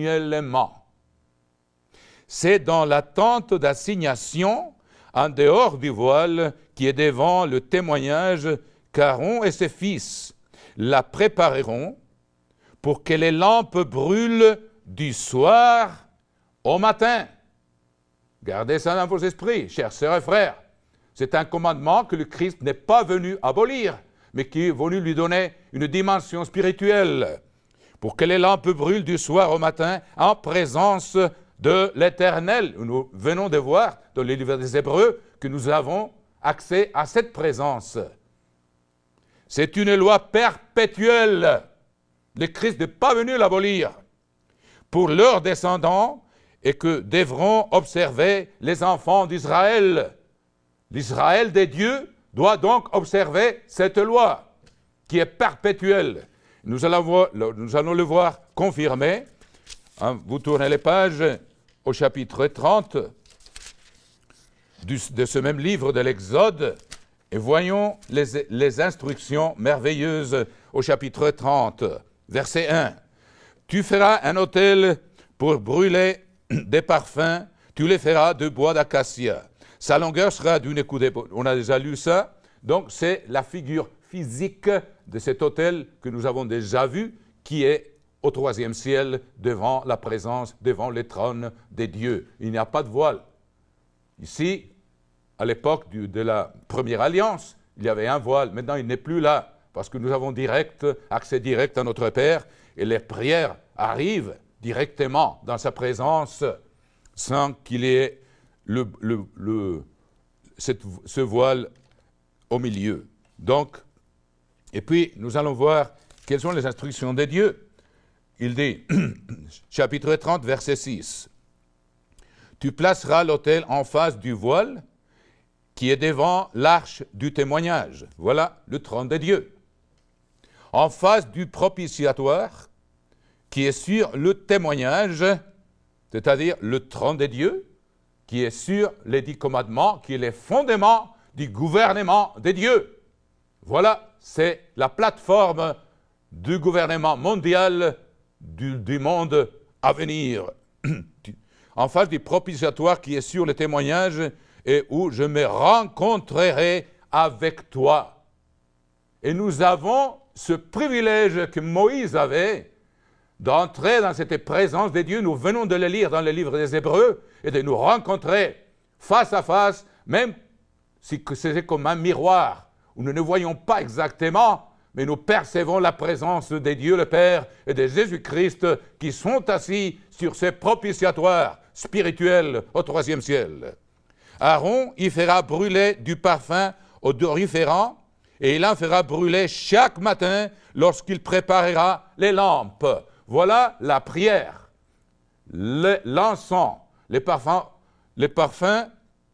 C'est dans la tente d'assignation, en dehors du voile, qui est devant le témoignage, qu'Aaron et ses fils la prépareront pour que les lampes brûlent du soir au matin. Gardez ça dans vos esprits, chers sœurs et frères. C'est un commandement que le Christ n'est pas venu abolir, mais qui est venu lui donner une dimension spirituelle, pour que les lampes brûlent du soir au matin en présence de l'Éternel. Nous venons de voir dans le livre des Hébreux que nous avons accès à cette présence. C'est une loi perpétuelle. Le Christ n'est pas venu l'abolir pour leurs descendants et que devront observer les enfants d'Israël. L'Israël des dieux doit donc observer cette loi qui est perpétuelle. Nous allons, voir, nous allons le voir confirmé. Hein, vous tournez les pages au chapitre trente du, de ce même livre de l'Exode et voyons les, les instructions merveilleuses au chapitre trente, verset un. « Tu feras un autel pour brûler des parfums, tu les feras de bois d'acacia. Sa longueur sera d'une coudée. On a déjà lu ça. Donc, c'est la figure physique de cet autel que nous avons déjà vu, qui est au troisième ciel, devant la présence, devant les trônes des dieux. Il n'y a pas de voile. Ici, à l'époque de la première alliance, il y avait un voile. Maintenant, il n'est plus là, parce que nous avons direct, accès direct à notre Père, et les prières arrivent directement dans sa présence, sans qu'il y ait le, le, le, cette, ce voile au milieu. Donc, et puis, nous allons voir quelles sont les instructions de Dieu. Il dit, chapitre trente, verset six, « Tu placeras l'autel en face du voile qui est devant l'arche du témoignage. » Voilà le trône de Dieu. « En face du propitiatoire qui est sur le témoignage, c'est-à-dire le trône de Dieu, qui est sur les dix commandements, qui est les fondements du gouvernement de Dieu. » Voilà, c'est la plateforme du gouvernement mondial du, du monde à venir. En face du propitiatoire qui est sur le témoignage et où je me rencontrerai avec toi. Et nous avons ce privilège que Moïse avait d'entrer dans cette présence de Dieu. Nous venons de le lire dans le livre des Hébreux et de nous rencontrer face à face, même si c'est comme un miroir où nous ne voyons pas exactement, mais nous percevons la présence de Dieu le Père et de Jésus-Christ qui sont assis sur ces propitiatoires spirituels au troisième ciel. Aaron y fera brûler du parfum odoriférant et il en fera brûler chaque matin lorsqu'il préparera les lampes. Voilà la prière, l'encens, les parfums, les parfums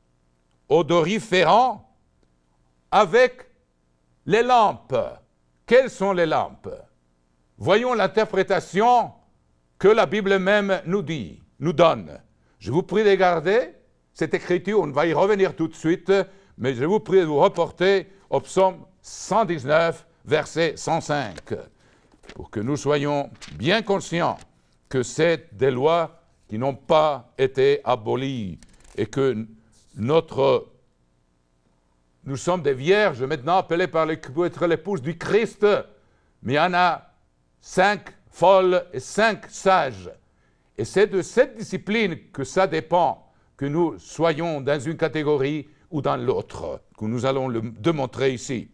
odoriférants avec les lampes. Quelles sont les lampes? Voyons l'interprétation que la Bible même nous dit, nous donne. Je vous prie de garder cette écriture, on va y revenir tout de suite, mais je vous prie de vous reporter au psaume cent dix-neuf, verset cent cinq, pour que nous soyons bien conscients que c'est des lois qui n'ont pas été abolies et que notre Nous sommes des vierges maintenant appelées par les, pour être l'épouse du Christ, mais il y en a cinq folles et cinq sages. Et c'est de cette discipline que ça dépend, que nous soyons dans une catégorie ou dans l'autre, que nous allons le démontrer ici.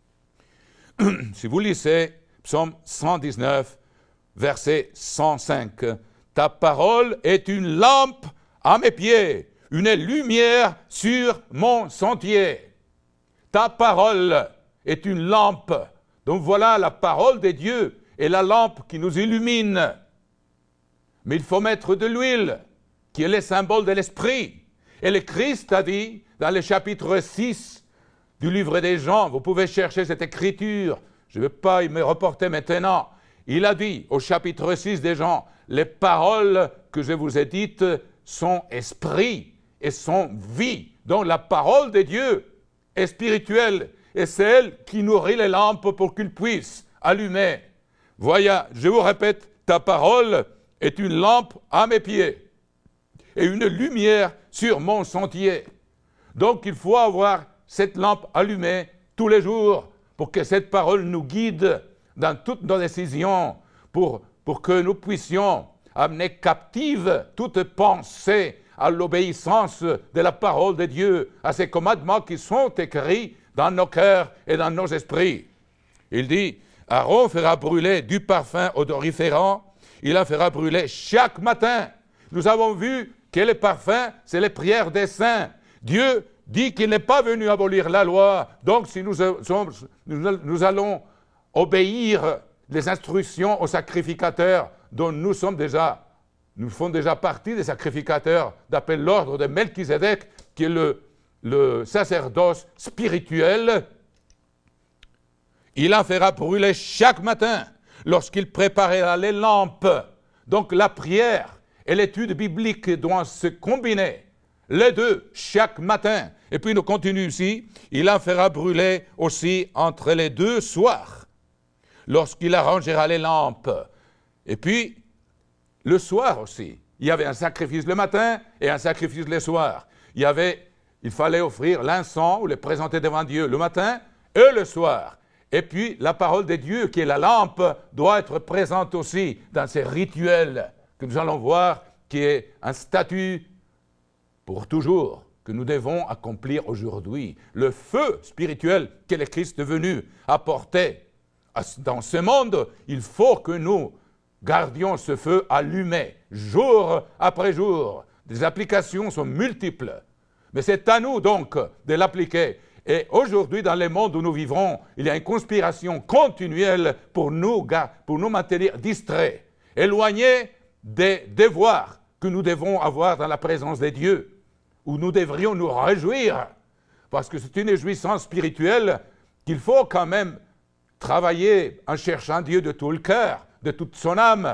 Si vous lisez psaume cent dix-neuf, verset cent cinq, « Ta parole est une lampe à mes pieds, une lumière sur mon sentier. » Ta parole est une lampe. Donc voilà, la parole de Dieu est la lampe qui nous illumine. Mais il faut mettre de l'huile, qui est le symbole de l'esprit. Et le Christ a dit, dans le chapitre six du livre des Jean, vous pouvez chercher cette écriture, je ne vais pas y me reporter maintenant. Il a dit, au chapitre six des Jean, les paroles que je vous ai dites sont esprit et sont vie. Donc la parole de Dieu est spirituelle, et c'est elle qui nourrit les lampes pour qu'ils puissent allumer. Voyez, je vous répète, ta parole est une lampe à mes pieds et une lumière sur mon sentier. Donc il faut avoir cette lampe allumée tous les jours pour que cette parole nous guide dans toutes nos décisions, pour, pour que nous puissions amener captive toute pensée à l'obéissance de la parole de Dieu, à ces commandements qui sont écrits dans nos cœurs et dans nos esprits. Il dit, Aaron fera brûler du parfum odoriférant, il en fera brûler chaque matin. Nous avons vu que le parfum, c'est les prières des saints. Dieu dit qu'il n'est pas venu abolir la loi, donc si nous, sommes, nous, nous allons obéir les instructions aux sacrificateurs dont nous sommes déjà Nous faisons déjà partie des sacrificateurs d'après l'ordre de Melchizedek, qui est le, le sacerdoce spirituel. Il en fera brûler chaque matin lorsqu'il préparera les lampes. Donc la prière et l'étude biblique doivent se combiner, les deux, chaque matin. Et puis nous continuons ici, il en fera brûler aussi entre les deux soirs, lorsqu'il arrangera les lampes. Et puis, le soir aussi. Il y avait un sacrifice le matin et un sacrifice le soir. Il y avait, il fallait offrir l'encens ou le présenter devant Dieu le matin et le soir. Et puis, la parole de Dieu, qui est la lampe, doit être présente aussi dans ces rituels que nous allons voir, qui est un statut pour toujours, que nous devons accomplir aujourd'hui. Le feu spirituel que le Christ est venu apporter dans ce monde, il faut que nous gardions ce feu allumé, jour après jour. Les applications sont multiples, mais c'est à nous donc de l'appliquer. Et aujourd'hui, dans le monde où nous vivrons, il y a une conspiration continuelle pour nous, pour nous maintenir distraits, éloignés des devoirs que nous devons avoir dans la présence de Dieu, où nous devrions nous réjouir, parce que c'est une jouissance spirituelle qu'il faut quand même travailler en cherchant Dieu de tout le cœur, de toute son âme,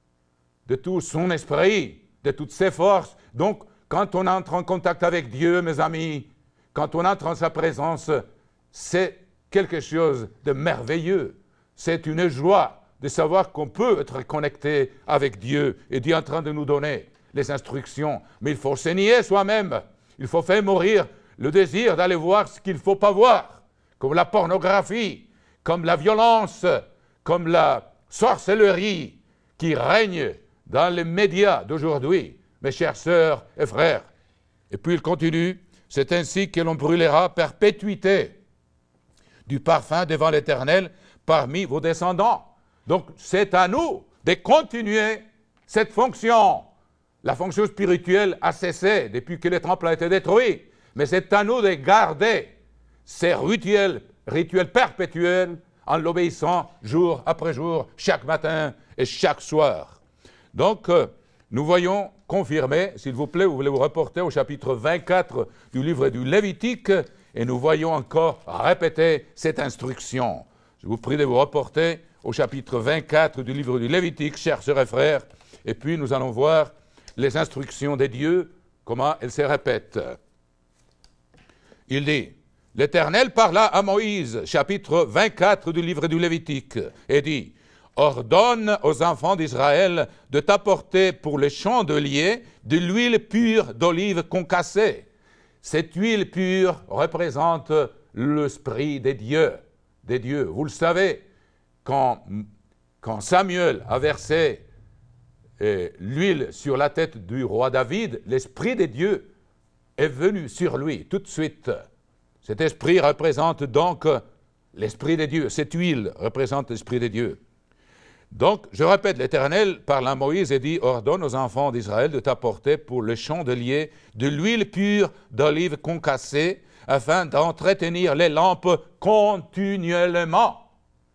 de tout son esprit, de toutes ses forces. Donc, quand on entre en contact avec Dieu, mes amis, quand on entre en sa présence, c'est quelque chose de merveilleux. C'est une joie de savoir qu'on peut être connecté avec Dieu et Dieu est en train de nous donner les instructions. Mais il faut se nier soi-même. Il faut faire mourir le désir d'aller voir ce qu'il ne faut pas voir, comme la pornographie, comme la violence, comme la sorcellerie qui règne dans les médias d'aujourd'hui, mes chères sœurs et frères. Et puis il continue. C'est ainsi que l'on brûlera perpétuité du parfum devant l'Éternel parmi vos descendants. Donc c'est à nous de continuer cette fonction. La fonction spirituelle a cessé depuis que le temple a été détruit, mais c'est à nous de garder ces rituels, rituels perpétuels en l'obéissant jour après jour, chaque matin et chaque soir. Donc, euh, nous voyons confirmer, s'il vous plaît, vous voulez vous reporter au chapitre vingt-quatre du livre du Lévitique, et nous voyons encore répéter cette instruction. Je vous prie de vous reporter au chapitre vingt-quatre du livre du Lévitique, chers sœurs et frères, et puis nous allons voir les instructions de Dieu, comment elles se répètent. Il dit, « L'Éternel parla à Moïse, chapitre vingt-quatre du livre du Lévitique, et dit, « Ordonne aux enfants d'Israël de t'apporter pour le chandelier de l'huile pure d'olive concassée. » Cette huile pure représente l'esprit des dieux, des dieux. Vous le savez, quand, quand Samuel a versé euh, l'huile sur la tête du roi David, l'esprit des dieux est venu sur lui tout de suite. Cet esprit représente donc l'esprit des dieux. Cette huile représente l'esprit des dieux. Donc, je répète, l'Éternel parle à Moïse et dit, « Ordonne aux enfants d'Israël de t'apporter pour le chandelier de l'huile pure d'olive concassée, afin d'entretenir les lampes continuellement. »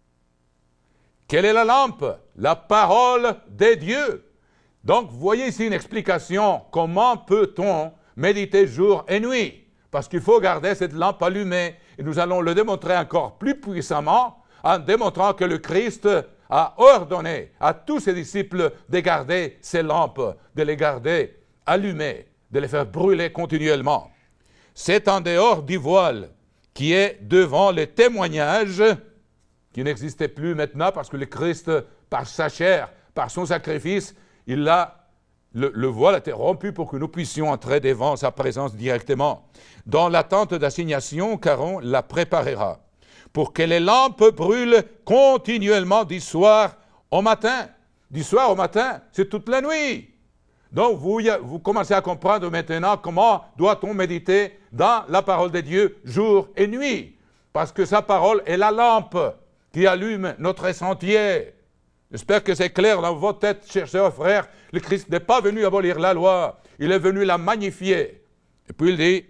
Quelle est la lampe? La parole des dieux. Donc, vous voyez ici une explication. Comment peut-on méditer jour et nuit? Parce qu'il faut garder cette lampe allumée. Et nous allons le démontrer encore plus puissamment en démontrant que le Christ a ordonné à tous ses disciples de garder ces lampes, de les garder allumées, de les faire brûler continuellement. C'est en dehors du voile qui est devant le témoignage, qui n'existait plus maintenant parce que le Christ, par sa chair, par son sacrifice, il a, le, le voile a été rompu pour que nous puissions entrer devant sa présence directement. Dans la tente d'assignation, qu'Aaron la préparera, pour que les lampes brûlent continuellement du soir au matin. Du soir au matin, c'est toute la nuit. Donc, vous, vous commencez à comprendre maintenant comment doit-on méditer dans la parole de Dieu jour et nuit. Parce que sa parole est la lampe qui allume notre sentier. J'espère que c'est clair dans votre tête, chers sœurs, frères. Le Christ n'est pas venu abolir la loi, il est venu la magnifier. Et puis il dit,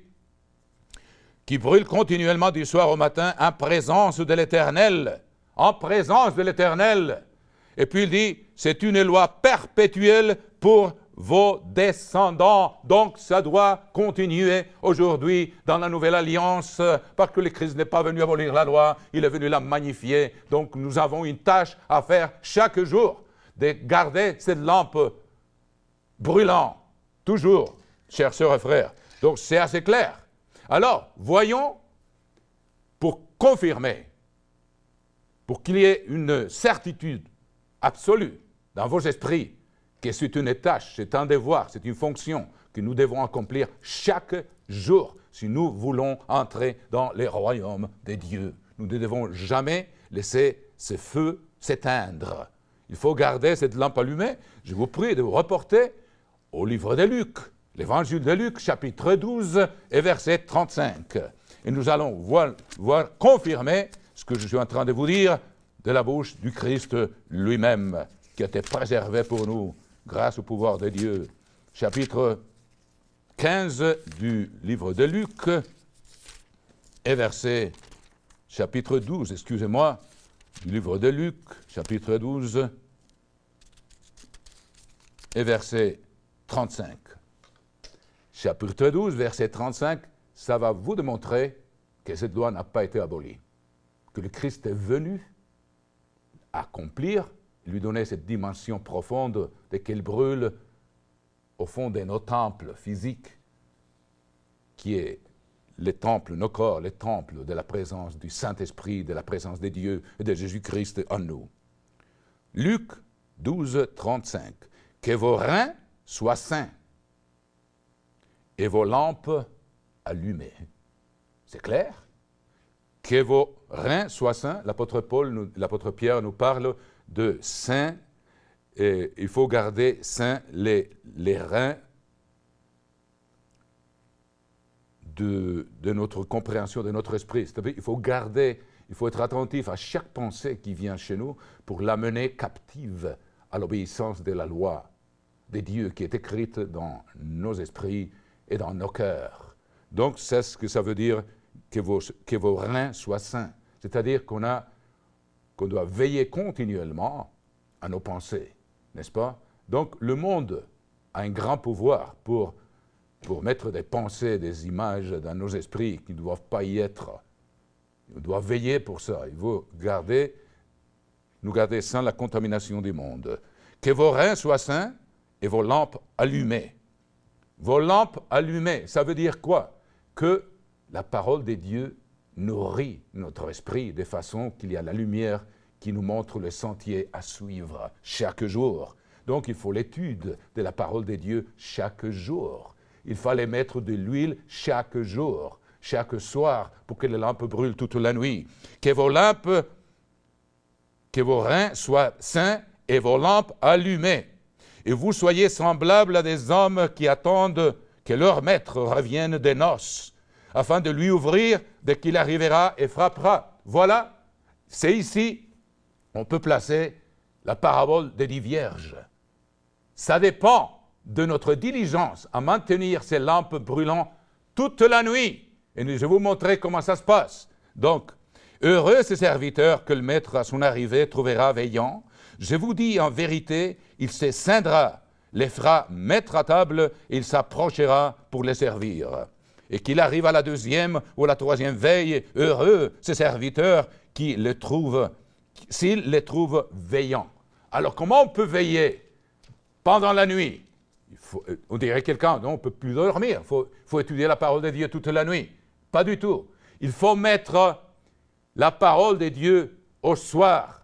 qui brûle continuellement du soir au matin en présence de l'Éternel. En présence de l'Éternel. Et puis il dit, c'est une loi perpétuelle pour vos descendants. Donc ça doit continuer aujourd'hui dans la nouvelle alliance, parce que le Christ n'est pas venu abolir la loi, il est venu la magnifier. Donc nous avons une tâche à faire chaque jour, de garder cette lampe brûlant, toujours, chers sœurs et frères. Donc c'est assez clair. Alors, voyons, pour confirmer, pour qu'il y ait une certitude absolue dans vos esprits, que c'est une tâche, c'est un devoir, c'est une fonction que nous devons accomplir chaque jour si nous voulons entrer dans les royaumes des dieux. Nous ne devons jamais laisser ce feu s'éteindre. Il faut garder cette lampe allumée. Je vous prie de vous reporter au livre de Luc, l'évangile de Luc, chapitre douze et verset trente-cinq. Et nous allons voir, voir confirmer ce que je suis en train de vous dire de la bouche du Christ lui-même, qui a été préservé pour nous grâce au pouvoir de Dieu. Chapitre quinze du livre de Luc et verset, chapitre douze, excusez-moi, du livre de Luc, chapitre douze et verset trente-cinq. Chapitre douze, verset trente-cinq, ça va vous démontrer que cette loi n'a pas été abolie, que le Christ est venu accomplir, lui donner cette dimension profonde de qu'elle brûle au fond de nos temples physiques, qui est les temples, nos corps, les temples de la présence du Saint-Esprit, de la présence de Dieu et de Jésus-Christ en nous. Luc douze, trente-cinq. Que vos reins soient sains et vos lampes allumées. C'est clair? Que vos reins soient sains. L'apôtre Paul, nous, l'apôtre Pierre nous parle de saints. Et il faut garder sains les, les reins de, de notre compréhension, de notre esprit. C'est-à-dire il faut garder, il faut être attentif à chaque pensée qui vient chez nous pour l'amener captive à l'obéissance de la loi de Dieu qui est écrite dans nos esprits et dans nos cœurs. Donc c'est ce que ça veut dire que vos, que vos reins soient sains. C'est-à-dire qu'on a, qu'on doit veiller continuellement à nos pensées. N'est-ce pas? Donc, le monde a un grand pouvoir pour, pour mettre des pensées, des images dans nos esprits qui ne doivent pas y être. On doit veiller pour ça. Il faut garder, nous garder sans la contamination du monde. Que vos reins soient sains et vos lampes allumées. Vos lampes allumées, ça veut dire quoi? Que la parole de Dieu nourrit notre esprit de façon qu'il y a la lumière qui nous montre le sentier à suivre chaque jour. Donc, il faut l'étude de la parole de Dieu chaque jour. Il fallait mettre de l'huile chaque jour, chaque soir, pour que les lampes brûlent toute la nuit. Que vos lampes, que vos reins soient sains et vos lampes allumées. Et vous soyez semblables à des hommes qui attendent que leur maître revienne des noces, afin de lui ouvrir dès qu'il arrivera et frappera. Voilà, c'est ici. On peut placer la parabole des dix vierges. Ça dépend de notre diligence à maintenir ces lampes brûlant toute la nuit. Et je vais vous montrer comment ça se passe. Donc, heureux ces serviteurs que le maître à son arrivée trouvera veillant. Je vous dis en vérité, il s'éceindra, les fera mettre à table et il s'approchera pour les servir. Et qu'il arrive à la deuxième ou à la troisième veille, heureux ces serviteurs qui le trouvent s'il les trouve veillants. Alors, comment on peut veiller pendant la nuit? Il faut, on dirait quelqu'un, non, on ne peut plus dormir. Il faut, faut étudier la parole de Dieu toute la nuit. Pas du tout. Il faut mettre la parole de Dieu au soir,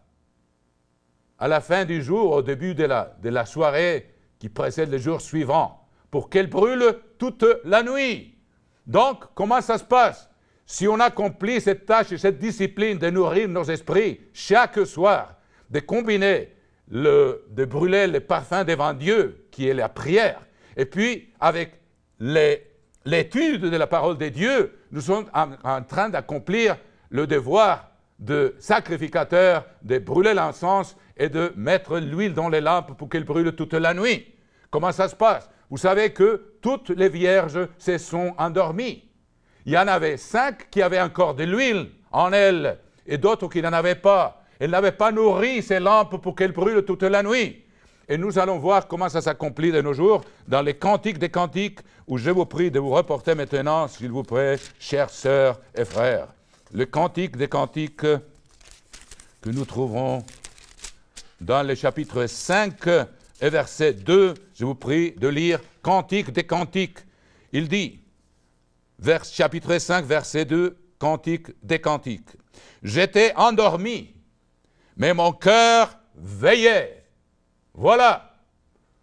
à la fin du jour, au début de la, de la soirée qui précède le jour suivant, pour qu'elle brûle toute la nuit. Donc, comment ça se passe? Si on accomplit cette tâche et cette discipline de nourrir nos esprits chaque soir, de combiner, le, de brûler les parfums devant Dieu, qui est la prière, et puis avec l'étude de la parole de Dieu, nous sommes en, en train d'accomplir le devoir de sacrificateur, de brûler l'encens et de mettre l'huile dans les lampes pour qu'elles brûlent toute la nuit. Comment ça se passe? Vous savez que toutes les vierges se sont endormies. Il y en avait cinq qui avaient encore de l'huile en elles et d'autres qui n'en avaient pas. Elles n'avaient pas nourri ces lampes pour qu'elles brûlent toute la nuit. Et nous allons voir comment ça s'accomplit de nos jours dans les Cantiques des Cantiques, où je vous prie de vous reporter maintenant, s'il vous plaît, chères sœurs et frères. Le Cantique des Cantiques que nous trouvons dans le chapitre cinq et verset deux, je vous prie de lire Cantique des Cantiques. Il dit, vers, chapitre cinq, verset deux, Cantique des Cantiques. J'étais endormi, mais mon cœur veillait. Voilà.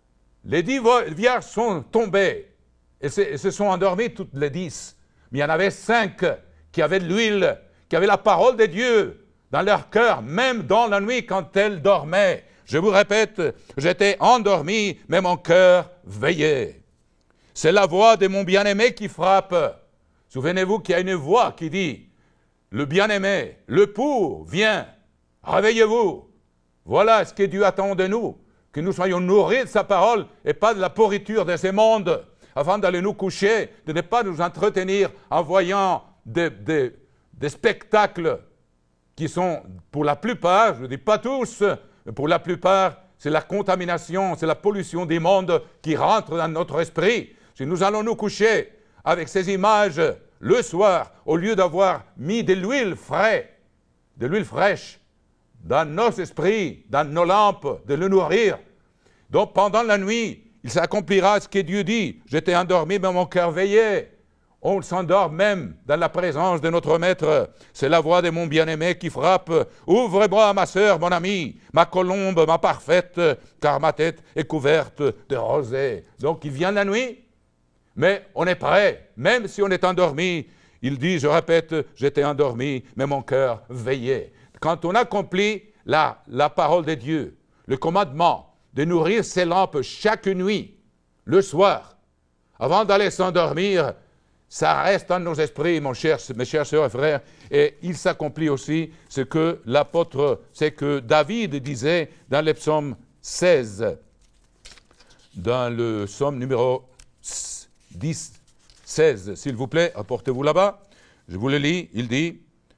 les dix vierges sont tombées et se, et se sont endormies toutes les dix. Mais il y en avait cinq qui avaient de l'huile, qui avaient la parole de Dieu dans leur cœur, même dans la nuit quand elles dormaient. Je vous répète, j'étais endormi, mais mon cœur veillait. C'est la voix de mon bien-aimé qui frappe. Souvenez-vous qu'il y a une voix qui dit, le bien-aimé, le pour, viens, réveillez-vous. Voilà ce que Dieu attend de nous, que nous soyons nourris de sa parole et pas de la pourriture de ce monde, afin d'aller nous coucher, de ne pas nous entretenir en voyant des, des, des spectacles qui sont, pour la plupart, je ne dis pas tous, mais pour la plupart, c'est la contamination, c'est la pollution des mondes qui rentre dans notre esprit. Si nous allons nous coucher avec ces images le soir, au lieu d'avoir mis de l'huile fraîche, de l'huile fraîche dans nos esprits, dans nos lampes, de le nourrir. Donc pendant la nuit, il s'accomplira ce que Dieu dit. J'étais endormi, mais mon cœur veillait. On s'endort même dans la présence de notre Maître. C'est la voix de mon bien-aimé qui frappe. Ouvre-moi, ma sœur, mon ami, ma colombe, ma parfaite, car ma tête est couverte de rosée. Donc il vient la nuit, mais on est prêt, même si on est endormi. Il dit, je répète, j'étais endormi, mais mon cœur veillait. Quand on accomplit la, la parole de Dieu, le commandement de nourrir ses lampes chaque nuit, le soir, avant d'aller s'endormir, ça reste dans nos esprits, mon cher, mes chers sœurs et frères, et il s'accomplit aussi ce que l'apôtre, c'est que David disait dans le psaume seize, dans le psaume numéro dix, seize, s'il vous plaît, apportez-vous là-bas, je vous le lis, il dit,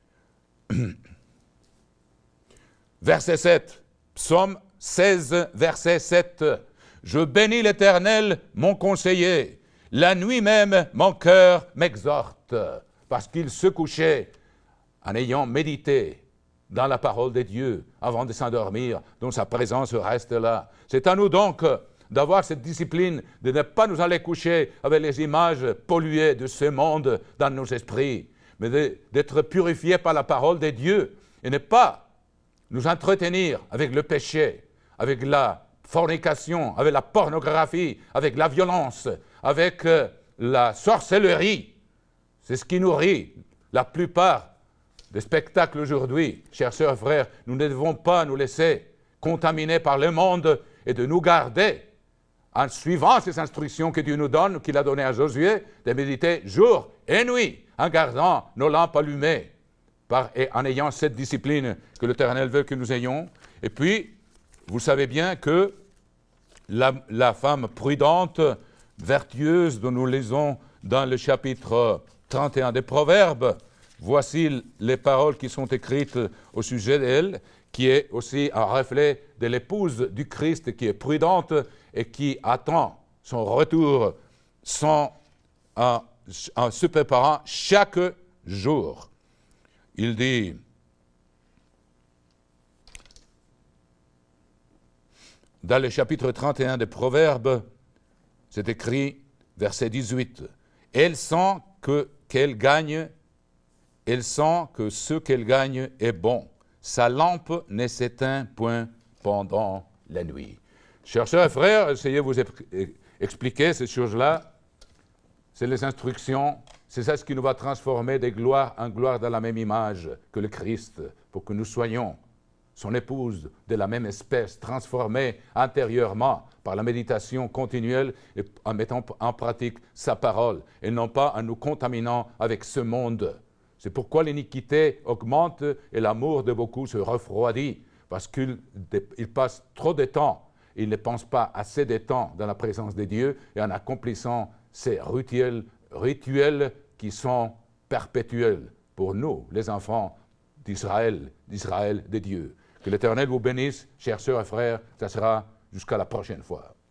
verset sept, psaume seize, verset sept, « Je bénis l'Éternel, mon conseiller. La nuit même, mon cœur m'exhorte. » Parce qu'il se couchait en ayant médité dans la parole de Dieu avant de s'endormir, dont sa présence reste là. C'est à nous donc d'avoir cette discipline, de ne pas nous aller coucher avec les images polluées de ce monde dans nos esprits, mais d'être purifiés par la parole de Dieu et ne pas nous entretenir avec le péché, avec la fornication, avec la pornographie, avec la violence, avec euh, la sorcellerie. C'est ce qui nourrit la plupart des spectacles aujourd'hui. Chers sœurs et frères, nous ne devons pas nous laisser contaminer par le monde et de nous garder, en suivant ces instructions que Dieu nous donne, qu'il a données à Josué, de méditer jour et nuit, en gardant nos lampes allumées, par, et en ayant cette discipline que l'Éternel veut que nous ayons. Et puis, vous savez bien que la, la femme prudente, vertueuse, dont nous lisons dans le chapitre trente et un des Proverbes, voici les paroles qui sont écrites au sujet d'elle, qui est aussi un reflet de l'épouse du Christ qui est prudente et qui attend son retour sans, en, en se préparant chaque jour. Il dit, dans le chapitre trente et un des Proverbes, c'est écrit, verset dix-huit, « Elle sent que, qu'elle gagne, elle sent que ce qu'elle gagne est bon. Sa lampe ne s'éteint point pendant la nuit. » Chers sœurs et frères, essayez de vous expliquer ces choses-là. C'est les instructions, c'est ça ce qui nous va transformer de gloire en gloire dans la même image que le Christ, pour que nous soyons son épouse de la même espèce, transformée intérieurement par la méditation continuelle et en mettant en pratique sa parole, et non pas en nous contaminant avec ce monde. C'est pourquoi l'iniquité augmente et l'amour de beaucoup se refroidit, parce qu'ils passent trop de temps, ils ne pensent pas assez de temps dans la présence de Dieu et en accomplissant ces rituels, rituels qui sont perpétuels pour nous, les enfants d'Israël, d'Israël de Dieu. Que l'Éternel vous bénisse, chers sœurs et frères, ça sera jusqu'à la prochaine fois.